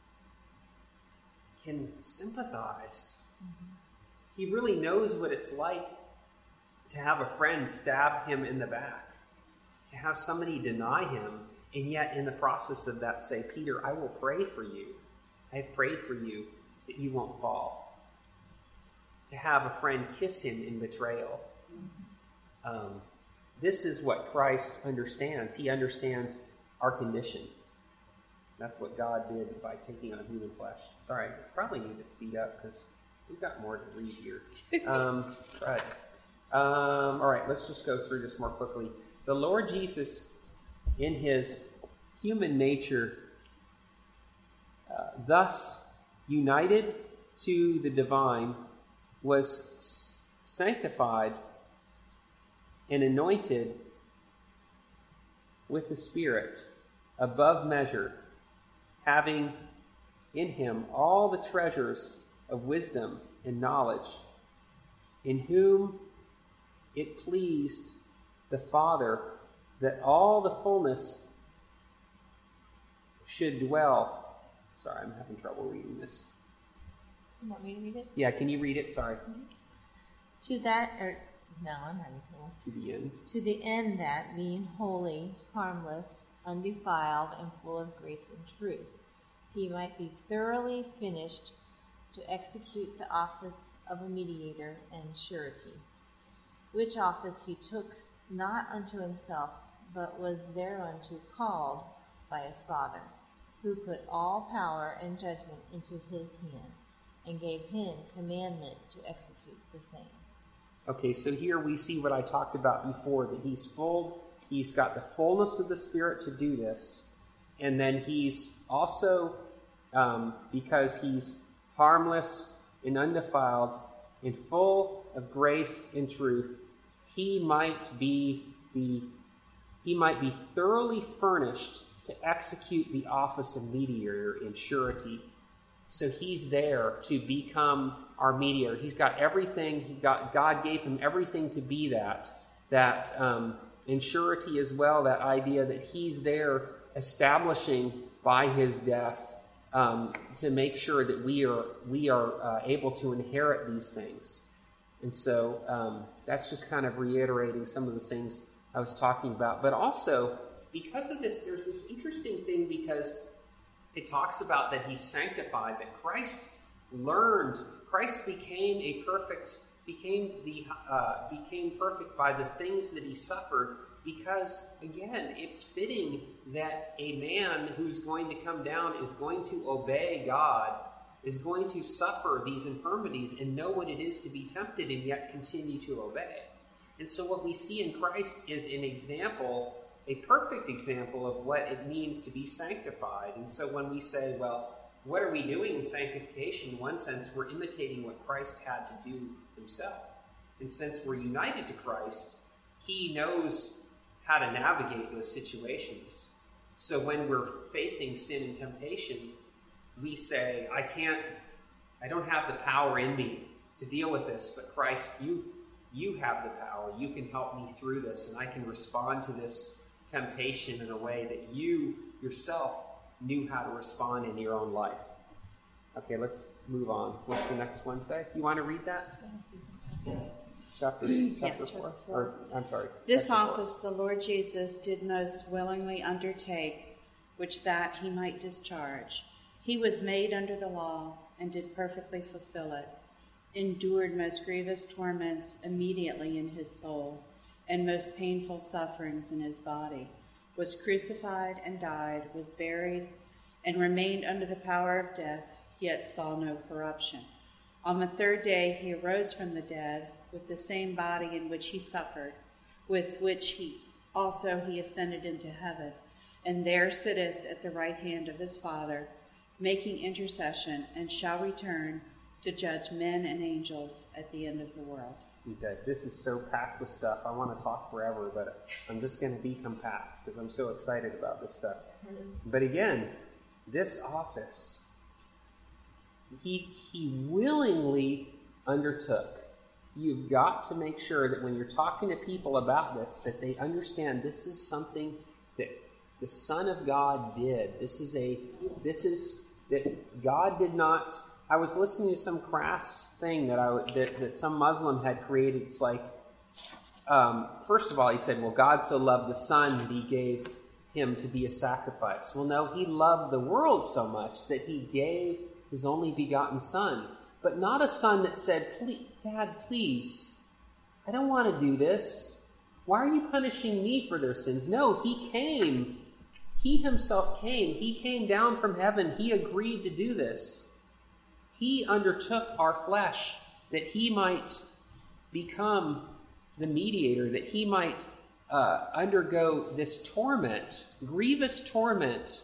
can sympathize. Mm-hmm. He really knows what it's like to have a friend stab him in the back, to have somebody deny him, and yet in the process of that say, Peter, I will pray for you. I have prayed for you that you won't fall. To have a friend kiss him in betrayal. Mm-hmm. Um, this is what Christ understands. He understands our condition. That's what God did by taking on human flesh. Sorry, I probably need to speed up because we've got more to read here. Um, right. Um, all right, let's just go through this more quickly. The Lord Jesus, in his human nature, uh, thus united to the divine, was s- sanctified and anointed with the Spirit above measure, having in him all the treasures of wisdom and knowledge, in whom it pleased the Father that all the fullness should dwell. Sorry, I'm having trouble reading this. You want me to read it? Yeah, can you read it? Sorry. Mm-hmm. To that, or no, I'm having trouble. To the end. To the end that, being holy, harmless, undefiled, and full of grace and truth, he might be thoroughly finished to execute the office of a mediator and surety, which office he took not unto himself, but was thereunto called by his Father, who put all power and judgment into his hand, and gave him commandment to execute the same. Okay, so here we see what I talked about before, that he's full he's got the fullness of the Spirit to do this. And then he's also, um, because he's harmless and undefiled, and full of grace and truth, he might be the he might be thoroughly furnished to execute the office of mediator in surety. So he's there to become our mediator. He's got everything. He got God gave him everything to be that. That um, in surety as well. That idea that he's there establishing by his death um, to make sure that we are we are uh, able to inherit these things. And so um, that's just kind of reiterating some of the things I was talking about. But also, because of this, there's this interesting thing because it talks about that he's sanctified, that Christ learned, Christ became a perfect, became the uh, became perfect by the things that he suffered. Because, again, it's fitting that a man who's going to come down is going to obey God, is going to suffer these infirmities and know what it is to be tempted and yet continue to obey. And so what we see in Christ is an example, a perfect example of what it means to be sanctified. And so when we say, well, what are we doing in sanctification? In one sense, we're imitating what Christ had to do himself. And since we're united to Christ, he knows how to navigate those situations. So when we're facing sin and temptation, we say, I can't, I don't have the power in me to deal with this, but Christ, you, you have the power. You can help me through this, and I can respond to this temptation in a way that you yourself knew how to respond in your own life. Okay, let's move on. What's the next one say? You want to read that? Chapter, chapter, yeah, four? chapter four. Or, I'm sorry. This four. office the Lord Jesus did most willingly undertake, which that he might discharge. He was made under the law, and did perfectly fulfill it, endured most grievous torments immediately in his soul, and most painful sufferings in his body, was crucified and died, was buried, and remained under the power of death, yet saw no corruption. On the third day he arose from the dead, with the same body in which he suffered, with which he also he ascended into heaven, and there sitteth at the right hand of his Father, making intercession, and shall return to judge men and angels at the end of the world. Okay, this is so packed with stuff. I want to talk forever, but I'm just going to be compact because I'm so excited about this stuff. But again, this office, he he willingly undertook. You've got to make sure that when you're talking to people about this, that they understand this is something that the Son of God did. This is a, this is, that God did not, I was listening to some crass thing that I that, that some Muslim had created. It's like, um, first of all, he said, well, God so loved the Son that he gave him to be a sacrifice. Well, no, he loved the world so much that he gave his only begotten Son. But not a son that said, please, Dad, please, I don't want to do this. Why are you punishing me for their sins? No, he came. He himself came. He came down from heaven. He agreed to do this. He undertook our flesh that he might become the mediator, that he might uh, undergo this torment, grievous torment,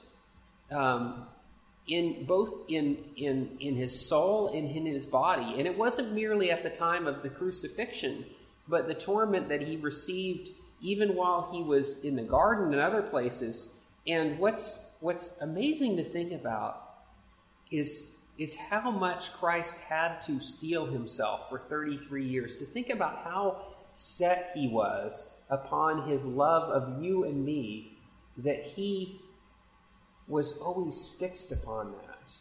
um, in both in, in, in his soul and in his body. And it wasn't merely at the time of the crucifixion, but the torment that he received even while he was in the garden and other places. And what's what's amazing to think about is, is how much Christ had to steel himself for thirty-three years. To think about how set he was upon his love of you and me, that he was always fixed upon that.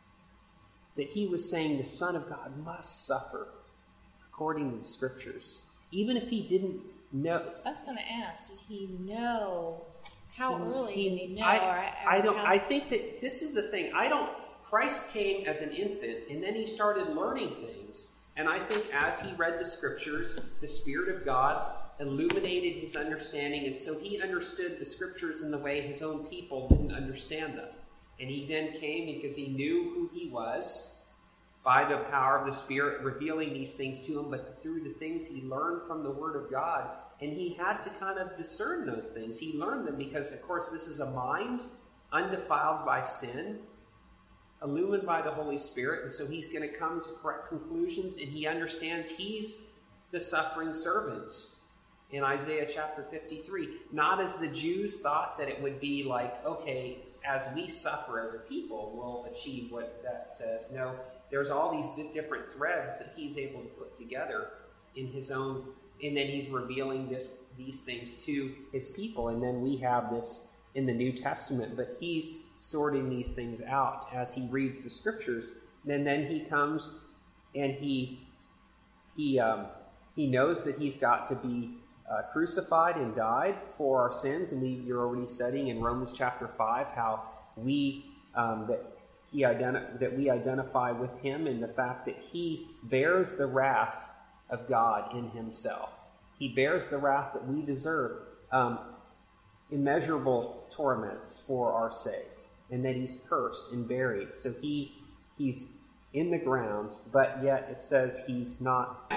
That he was saying the Son of God must suffer according to the Scriptures. Even if he didn't know. I was going to ask, did he know? How early he, did he know? I, or, or I don't. how... I think that this is the thing. I don't. Christ came as an infant, and then he started learning things. And I think as he read the Scriptures, the Spirit of God illuminated his understanding, and so he understood the Scriptures in the way his own people didn't understand them. And he then came because he knew who he was, by the power of the Spirit, revealing these things to him, but through the things he learned from the Word of God. And he had to kind of discern those things. He learned them because, of course, this is a mind undefiled by sin, illumined by the Holy Spirit. And so he's going to come to correct conclusions, and he understands he's the suffering servant in Isaiah chapter fifty-three. Not as the Jews thought that it would be like, okay, as we suffer as a people, we'll achieve what that says. No, there's all these different threads that he's able to put together in his own, and then he's revealing this these things to his people. And then we have this in the New Testament, but he's sorting these things out as he reads the scriptures. And then he comes and he he um, he knows that he's got to be uh, crucified and died for our sins. And we, you're already studying in Romans chapter five how we um, that he identi- that we identify with him in the fact that he bears the wrath of God in himself. He bears the wrath that we deserve, um, immeasurable torments for our sake, and that he's cursed and buried. So he he's in the ground, but yet it says he's not,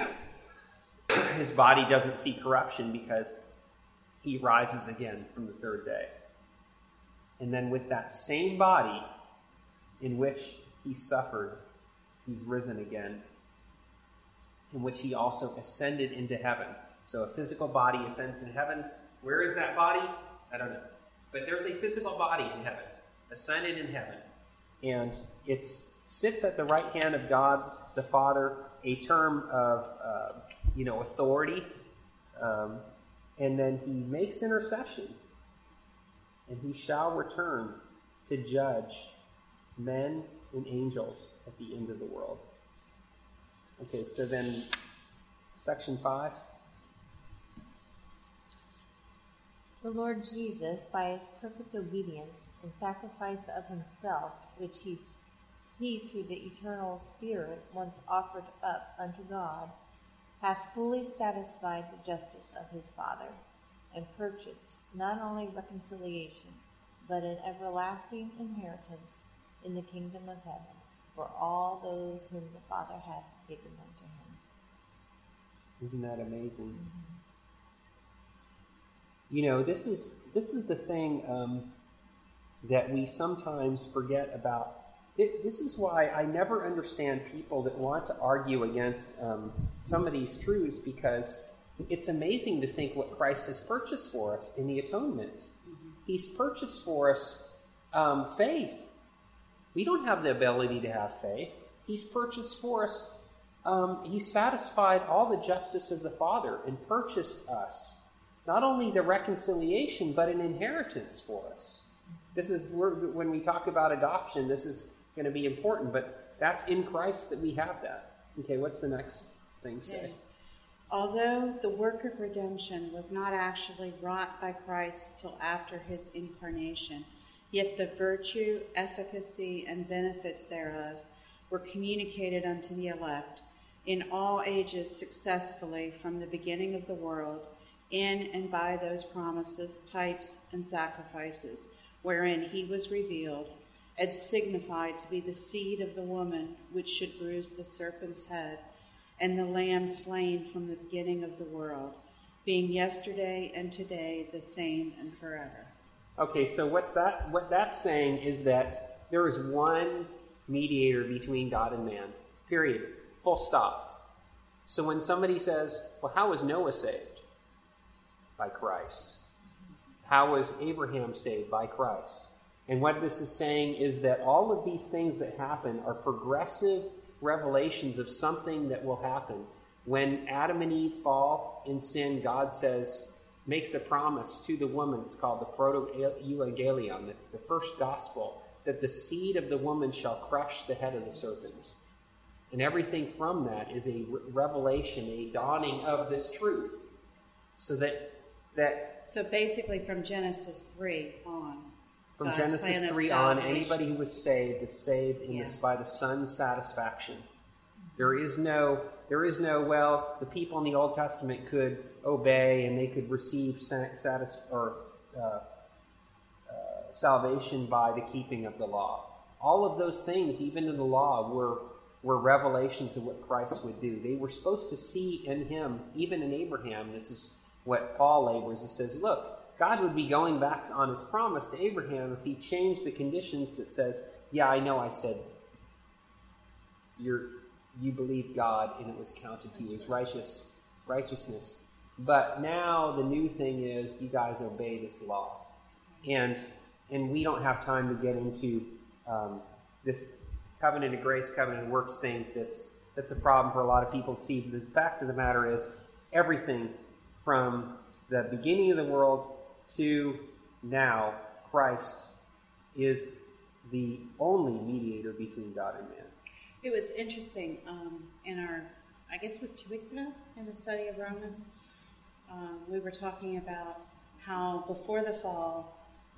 his body doesn't see corruption because he rises again from the third day. And then with that same body in which he suffered, he's risen again, in which he also ascended into heaven. So a physical body ascends in heaven. Where is that body? I don't know. But there's a physical body in heaven, ascended in heaven. And it sits at the right hand of God the Father, a term of, uh, you know, authority. Um, and then he makes intercession. And he shall return to judge men and angels at the end of the world. Okay, so then section five. The Lord Jesus, by his perfect obedience and sacrifice of himself, which he, he through the eternal Spirit once offered up unto God, hath fully satisfied the justice of his Father, and purchased not only reconciliation, but an everlasting inheritance in the kingdom of heaven for all those whom the Father hath given unto him. Isn't that amazing? Mm-hmm. You know, this is this is the thing um, that we sometimes forget about. It, this is why I never understand people that want to argue against um, some of these truths, because it's amazing to think what Christ has purchased for us in the atonement. Mm-hmm. He's purchased for us um, faith. We don't have the ability to have faith. He's purchased for us. Um, he satisfied all the justice of the Father and purchased us. Not only the reconciliation, but an inheritance for us. This is where, when we talk about adoption, this is going to be important, but that's in Christ that we have that. Okay, what's the next thing say? Okay. Although the work of redemption was not actually wrought by Christ till after his incarnation, yet the virtue, efficacy, and benefits thereof were communicated unto the elect in all ages successfully from the beginning of the world, in and by those promises, types, and sacrifices, wherein he was revealed, and signified to be the seed of the woman, which should bruise the serpent's head, and the Lamb slain from the beginning of the world, being yesterday and today the same and forever. Okay, so what's that? What that's saying is that there is one mediator between God and man. Period. Full stop. So when somebody says, well, how was Noah saved? By Christ. How was Abraham saved? By Christ. And what this is saying is that all of these things that happen are progressive revelations of something that will happen. When Adam and Eve fall in sin, God says, makes a promise to the woman. It's called the proto-evangelion, the, the first gospel, that the seed of the woman shall crush the head of the serpent. And everything from that is a re- revelation, a dawning of this truth. So that that So basically from Genesis three on, from God's Genesis plan of three on, salvation. anybody who was saved is saved in Yeah. this by the Son's satisfaction. There is no, there is no. Well, the people in the Old Testament could obey and they could receive satis- or uh, uh, salvation by the keeping of the law. All of those things, even in the law, were were revelations of what Christ would do. They were supposed to see in him, even in Abraham, this is what Paul labors. It says, look, God would be going back on his promise to Abraham if he changed the conditions that says, yeah, I know I said you're, you believe God and it was counted to you as righteous, righteousness. But now the new thing is you guys obey this law. And and we don't have time to get into um, this covenant of grace, covenant of works thing that's that's a problem for a lot of people to see. But the fact of the matter is everything from the beginning of the world to now, Christ is the only mediator between God and man. It was interesting um, in our, I guess it was two weeks ago in the study of Romans, um, we were talking about how before the fall,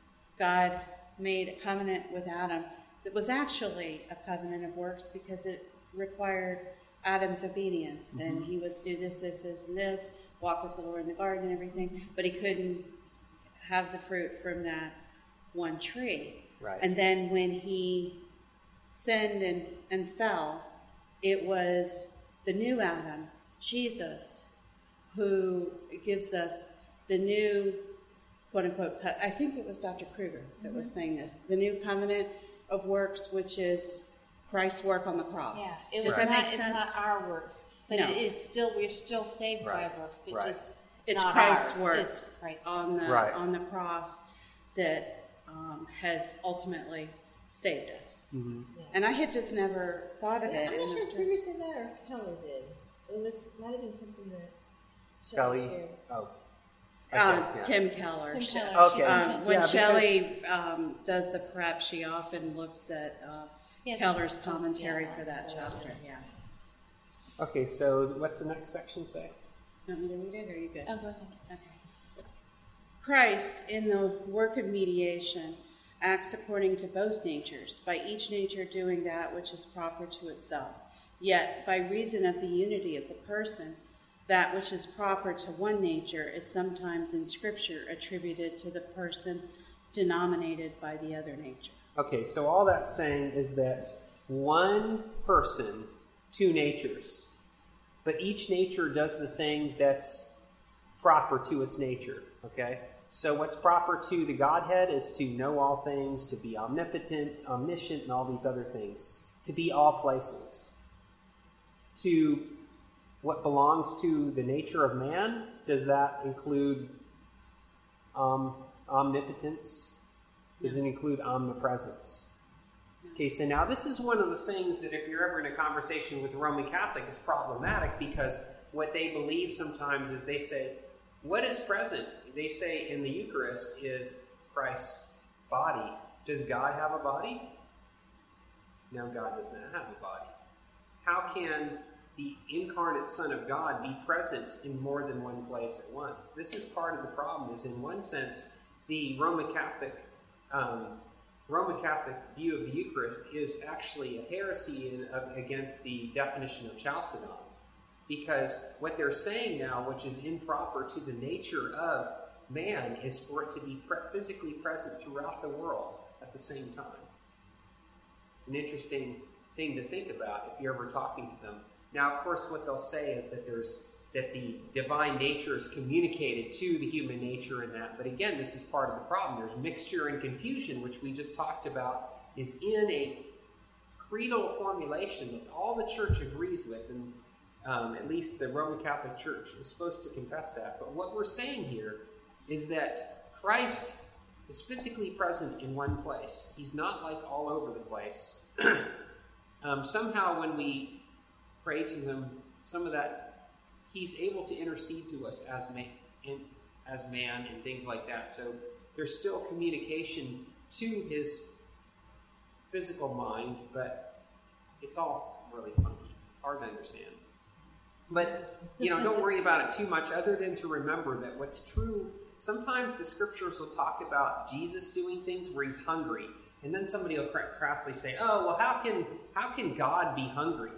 God made a covenant with Adam that was actually a covenant of works because it required Adam's obedience. Mm-hmm. And he was to do this, this, this, and this, walk with the Lord in the garden and everything, but he couldn't have the fruit from that one tree. Right. And then when he sinned and, and fell, it was the new Adam, Jesus, who gives us the new, quote-unquote, I think it was Doctor Kruger that mm-hmm. was saying this, the new covenant of works, which is Christ's work on the cross. Yeah, it Does was that not, make sense? It's not our works, but No. it is still, we're still saved Right. by works, but Right. just It's not Christ's ours. works It's Christ's on the Right. on the cross that um, has ultimately saved us. Mm-hmm. Yeah. And I had just never thought of Yeah, it. I'm in not sure those if terms. Peter said that or Keller did. It was might have been something that Shelley. Shelley shared. Oh. Uh, Okay, yeah. Tim Keller. Tim She- Keller. Okay. She's Um, sometimes- when Yeah, because- Shelley um, does the prep, she often looks at uh, Yes. Keller's commentary Yeah, for that so- chapter. Yeah. Okay, so what's the next section say? You want me to read it, or are you good? Oh, go ahead. Okay. Christ, in the work of mediation, acts according to both natures, by each nature doing that which is proper to itself. Yet, by reason of the unity of the person, that which is proper to one nature is sometimes in Scripture attributed to the person denominated by the other nature. Okay, so all that's saying is that one person, two natures. But each nature does the thing that's proper to its nature, okay? So what's proper to the Godhead is to know all things, to be omnipotent, omniscient, and all these other things. To be all places. To what belongs to the nature of man, does that include um, omnipotence? Does it include omnipresence? Okay, so now this is one of the things that if you're ever in a conversation with a Roman Catholic is problematic, because what they believe sometimes is they say, what is present? They say in the Eucharist is Christ's body. Does God have a body? No, God does not have a body. How can the incarnate Son of God be present in more than one place at once? This is part of the problem, is in one sense, the Roman Catholic um, Roman Catholic view of the Eucharist is actually a heresy in, uh, against the definition of Chalcedon. Because what they're saying now, which is improper to the nature of man, is for it to be pre- physically present throughout the world at the same time. It's an interesting thing to think about if you're ever talking to them. Now, of course, what they'll say is that there's that the divine nature is communicated to the human nature in that. But again, this is part of the problem. There's mixture and confusion, which we just talked about, is in a creedal formulation that all the church agrees with, and um, at least the Roman Catholic Church is supposed to confess that. But what we're saying here is that Christ is physically present in one place. He's not like all over the place. um, somehow when we pray to him, some of that, he's able to intercede to us as man, in, as man and things like that. So there's still communication to his physical mind, but it's all really funky. It's hard to understand. But, you know, don't worry about it too much, other than to remember that what's true, sometimes the scriptures will talk about Jesus doing things where he's hungry. And then somebody will crassly say, oh, well, how can how can God be hungry?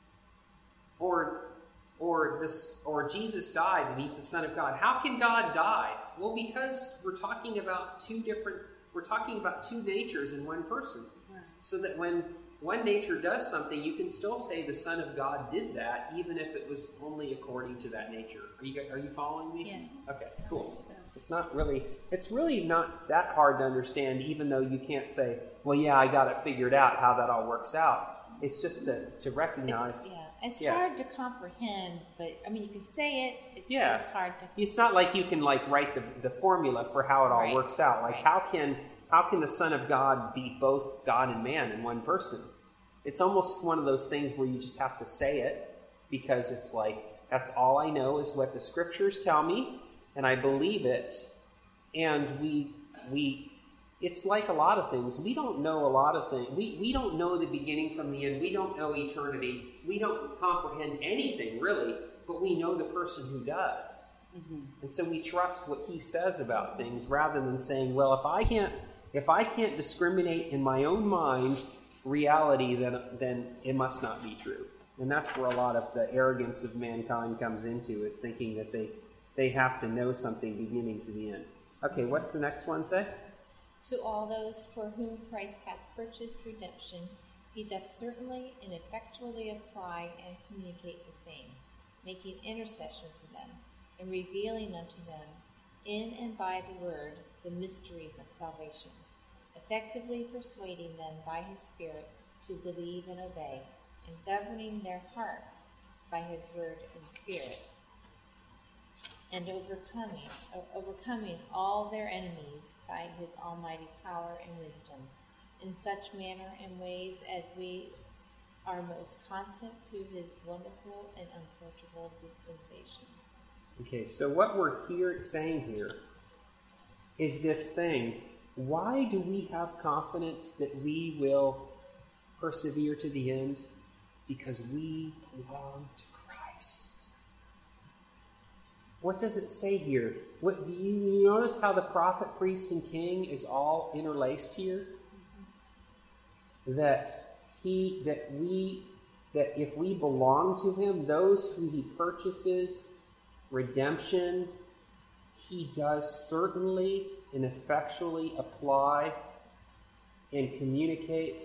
Or Or this, or Jesus died and he's the Son of God. How can God die? Well, because we're talking about two different, we're talking about two natures in one person. Right. So that when one nature does something, you can still say the Son of God did that, even if it was only according to that nature. Are you are you following me? Yeah. Okay, cool. It's not really, it's really not that hard to understand, even though you can't say, well, yeah, I got it figured out how that all works out. It's just to, to recognize. It's, yeah, it's yeah. hard to comprehend, but, I mean, you can say it, it's yeah. just hard to... It's not like you can, like, write the, the formula for how it all right. works out. Like, right. how can... How can the Son of God be both God and man in one person? It's almost one of those things where you just have to say it, because it's like, that's all I know is what the Scriptures tell me, and I believe it. And we, we, it's like a lot of things. We don't know a lot of things. We, we don't know the beginning from the end. We don't know eternity. We don't comprehend anything, really, but we know the person who does. Mm-hmm. And so we trust what he says about things, rather than saying, well, if I can't If I can't discriminate in my own mind reality, then then it must not be true. And that's where a lot of the arrogance of mankind comes into, is thinking that they, they have to know something beginning to the end. Okay, what's the next one say? To all those for whom Christ hath purchased redemption, he doth certainly and effectually apply and communicate the same, making intercession for them, and revealing unto them in and by the word the mysteries of salvation, effectively persuading them by his Spirit to believe and obey, and governing their hearts by his word and Spirit, and overcoming, overcoming all their enemies by his almighty power and wisdom, in such manner and ways as we are most constant to his wonderful and unsearchable dispensation. Okay, so what we're here saying here is this thing. Why do we have confidence that we will persevere to the end? Because we belong to Christ. What does it say here? What, do you, you notice how the prophet, priest, and king is all interlaced here? Mm-hmm. That he, that we, that if we belong to him, those who he purchases redemption, he does certainly and effectually apply and communicate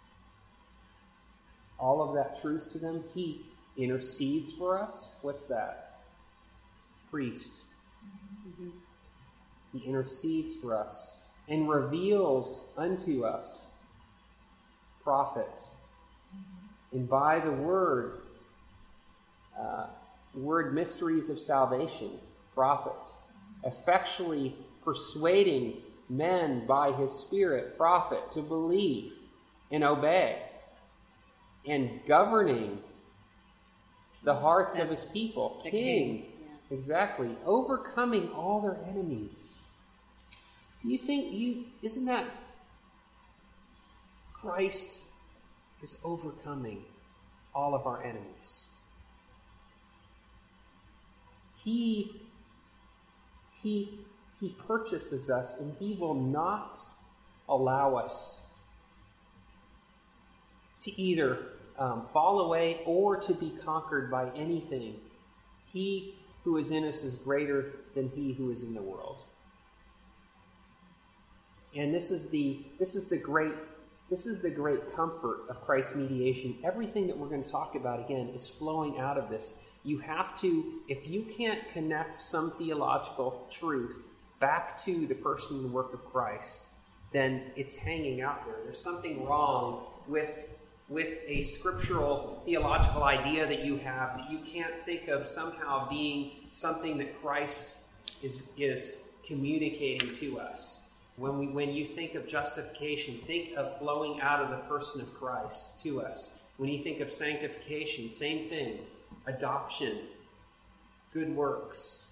all of that truth to them. He intercedes for us. What's that? Priest. Mm-hmm. He intercedes for us and reveals unto us. Prophet. Mm-hmm. And by the word, uh, word mysteries of salvation, prophet, effectually persuading men by his Spirit, prophet, to believe and obey, and governing the hearts That's of his people, king, king. Yeah. Exactly, overcoming all their enemies. Do you think you isn't that Christ is overcoming all of our enemies? He, he, he purchases us, and he will not allow us to either um, fall away or to be conquered by anything. He who is in us is greater than he who is in the world. And this is the this is the great this is the great comfort of Christ's mediation. Everything that we're going to talk about again is flowing out of this. You have to, if you can't connect some theological truth back to the person and work of Christ, then it's hanging out there. There's something wrong with, with a scriptural theological idea that you have that you can't think of somehow being something that Christ is, is communicating to us. When we, when you think of justification, think of flowing out of the person of Christ to us. When you think of sanctification, same thing. Adoption, good works,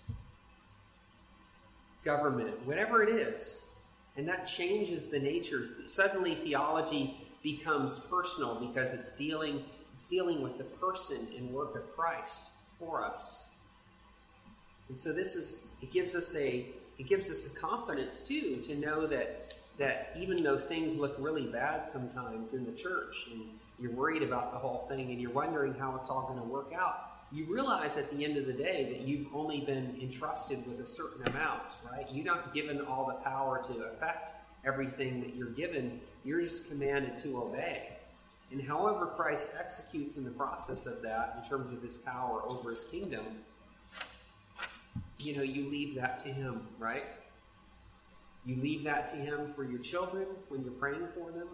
government, whatever it is. And that changes the nature. Suddenly theology becomes personal because it's dealing, it's dealing with the person and work of Christ for us. And so this is, it gives us a, it gives us a confidence too, to know that, that even though things look really bad sometimes in the church, and you're worried about the whole thing, and you're wondering how it's all going to work out, you realize at the end of the day that you've only been entrusted with a certain amount, right? You're not given all the power to affect everything that you're given. You're just commanded to obey. And however Christ executes in the process of that, in terms of his power over his kingdom, you know, you leave that to him, right? You leave that to him for your children when you're praying for them.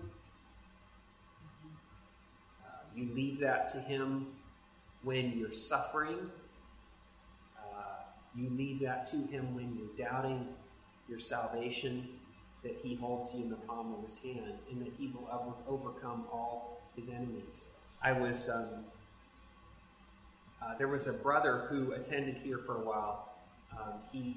Uh, you leave that to him when you're suffering. Uh, you leave that to him when you're doubting your salvation, that he holds you in the palm of his hand, and that he will over, overcome all his enemies. I was, um, uh, there was a brother who attended here for a while. Um, he,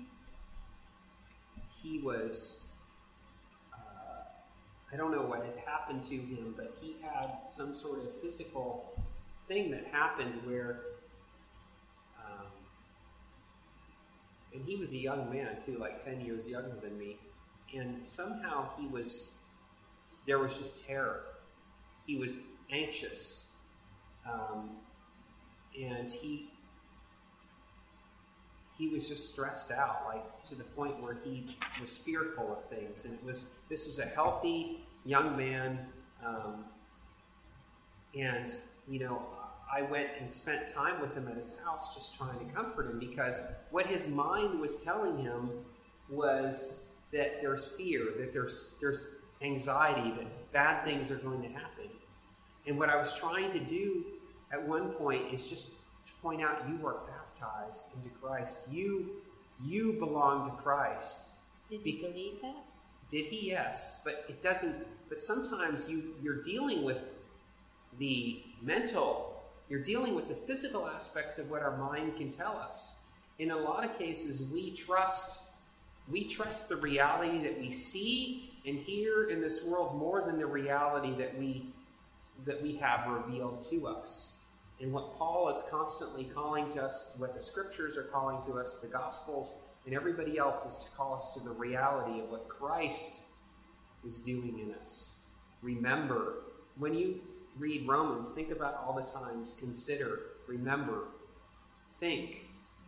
he was, uh, I don't know what had happened to him, but he had some sort of physical thing that happened where, um, and he was a young man too, like ten years younger than me. And somehow he was, there was just terror. He was anxious. Um, and he, he was just stressed out, like to the point where he was fearful of things. And it was, this was a healthy young man. Um, and, you know, I went and spent time with him at his house just trying to comfort him, because what his mind was telling him was that there's fear, that there's there's anxiety, that bad things are going to happen. And what I was trying to do at one point is just to point out, you are baptized into Christ. You you belong to Christ. Did he believe that? Did he? Yes. But it doesn't, but sometimes you, you're dealing with the mental, you're dealing with the physical aspects of what our mind can tell us. In a lot of cases, we trust We trust the reality that we see and hear in this world more than the reality that we that we have revealed to us. And what Paul is constantly calling to us, what the scriptures are calling to us, the Gospels, and everybody else, is to call us to the reality of what Christ is doing in us. Remember, when you read Romans, think about all the times, consider, remember, think.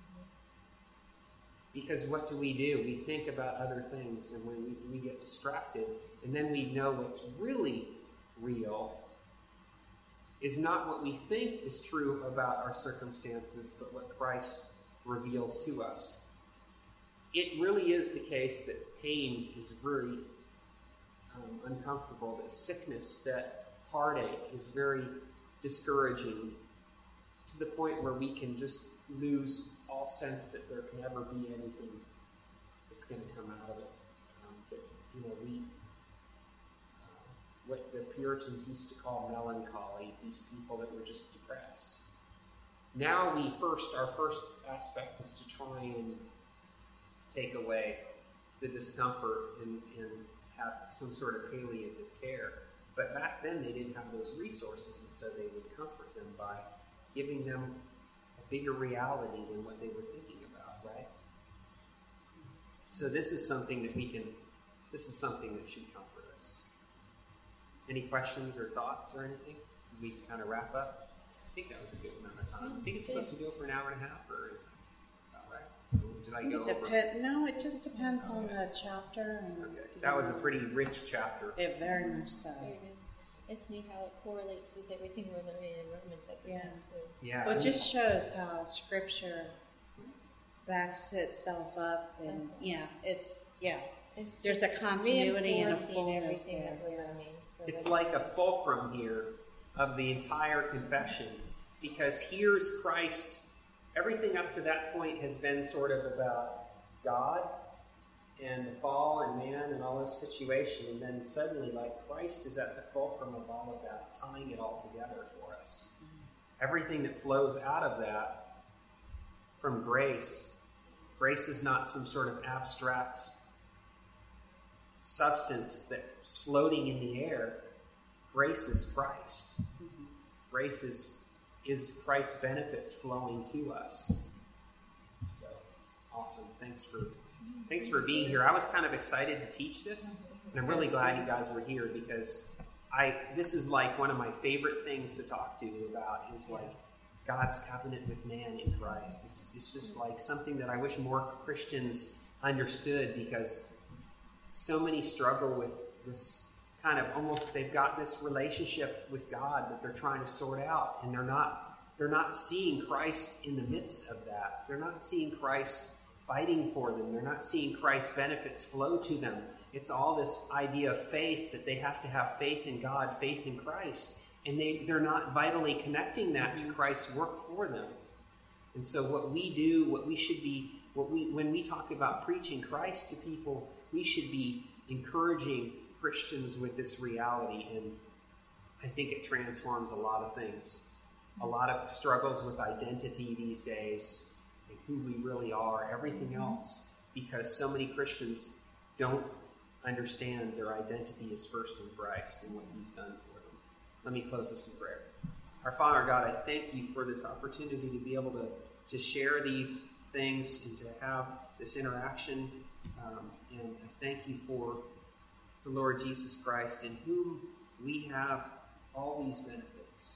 Because what do we do? We think about other things, and when we, we get distracted, and then we know what's really real is not what we think is true about our circumstances, but what Christ reveals to us. It really is the case that pain is very um, uncomfortable, that sickness, that heartache is very discouraging, to the point where we can just lose all sense that there can ever be anything that's going to come out of it. Um, that, you know, we, uh, what the Puritans used to call melancholy, these people that were just depressed. Now we first, our first aspect is to try and take away the discomfort and, and have some sort of palliative care. But back then they didn't have those resources, and so they would comfort them by giving them bigger reality than what they were thinking about, right? So this is something that we can, this is something that should comfort us. Any questions or thoughts or anything? We can kind of wrap up. I think that was a good amount of time. I think it's supposed to go for an hour and a half, or is it about right? Did I go it over? depend, no, it just depends okay. on the chapter. And okay. That was a pretty rich chapter. It very much so. It's neat how it correlates with everything we're learning in Romans at the yeah. time, too. Yeah. Well, it just shows how Scripture backs itself up, and okay. yeah, it's yeah. It's There's a continuity and a fullness there. That we're learning, so it's like a fulcrum here of the entire confession, because here's Christ. Everything up to that point has been sort of about God and the fall and man and all this situation, and then suddenly, like, Christ is at the fulcrum of all of that, tying it all together for us. Mm-hmm. Everything that flows out of that from grace, grace is not some sort of abstract substance that's floating in the air. Grace is Christ. Mm-hmm. Grace is, is Christ's benefits flowing to us. So, awesome. Thanks for Thanks for being here. I was kind of excited to teach this, and I'm really glad you guys were here, because I this is like one of my favorite things to talk to you about, is like God's covenant with man in Christ. It's, it's just like something that I wish more Christians understood, because so many struggle with this kind of almost, they've got this relationship with God that they're trying to sort out, and they're not, they're not seeing Christ in the midst of that. They're not seeing Christ fighting for them. They're not seeing Christ's benefits flow to them. It's all this idea of faith, that they have to have faith in God, faith in Christ, and they, they're not vitally connecting that to Christ's work for them. And so what we do, what we should be, what we when we talk about preaching Christ to people, we should be encouraging Christians with this reality, and I think it transforms a lot of things. A lot of struggles with identity these days, and who we really are, everything else, because so many Christians don't understand their identity is first in Christ and what He's done for them. Let me close this in prayer. Our Father God, I thank You for this opportunity to be able to, to share these things and to have this interaction. Um, and I thank You for the Lord Jesus Christ, in whom we have all these benefits.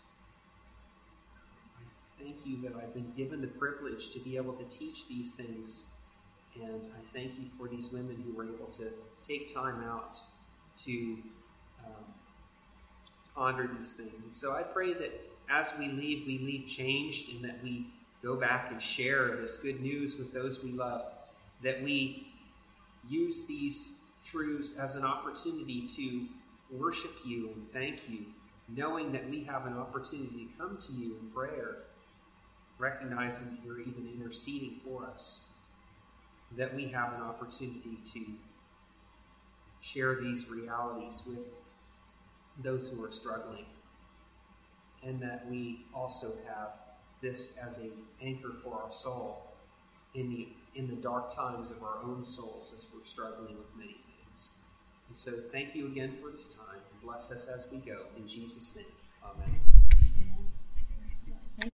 I thank You that I've been given the privilege to be able to teach these things. And I thank You for these women who were able to take time out to um, ponder these things. And so I pray that as we leave, we leave changed, and that we go back and share this good news with those we love, that we use these truths as an opportunity to worship You and thank You, knowing that we have an opportunity to come to You in prayer, recognizing that You're even interceding for us, that we have an opportunity to share these realities with those who are struggling, and that we also have this as an anchor for our soul in the in the dark times of our own souls as we're struggling with many things. And so thank You again for this time, and bless us as we go. In Jesus' name, amen.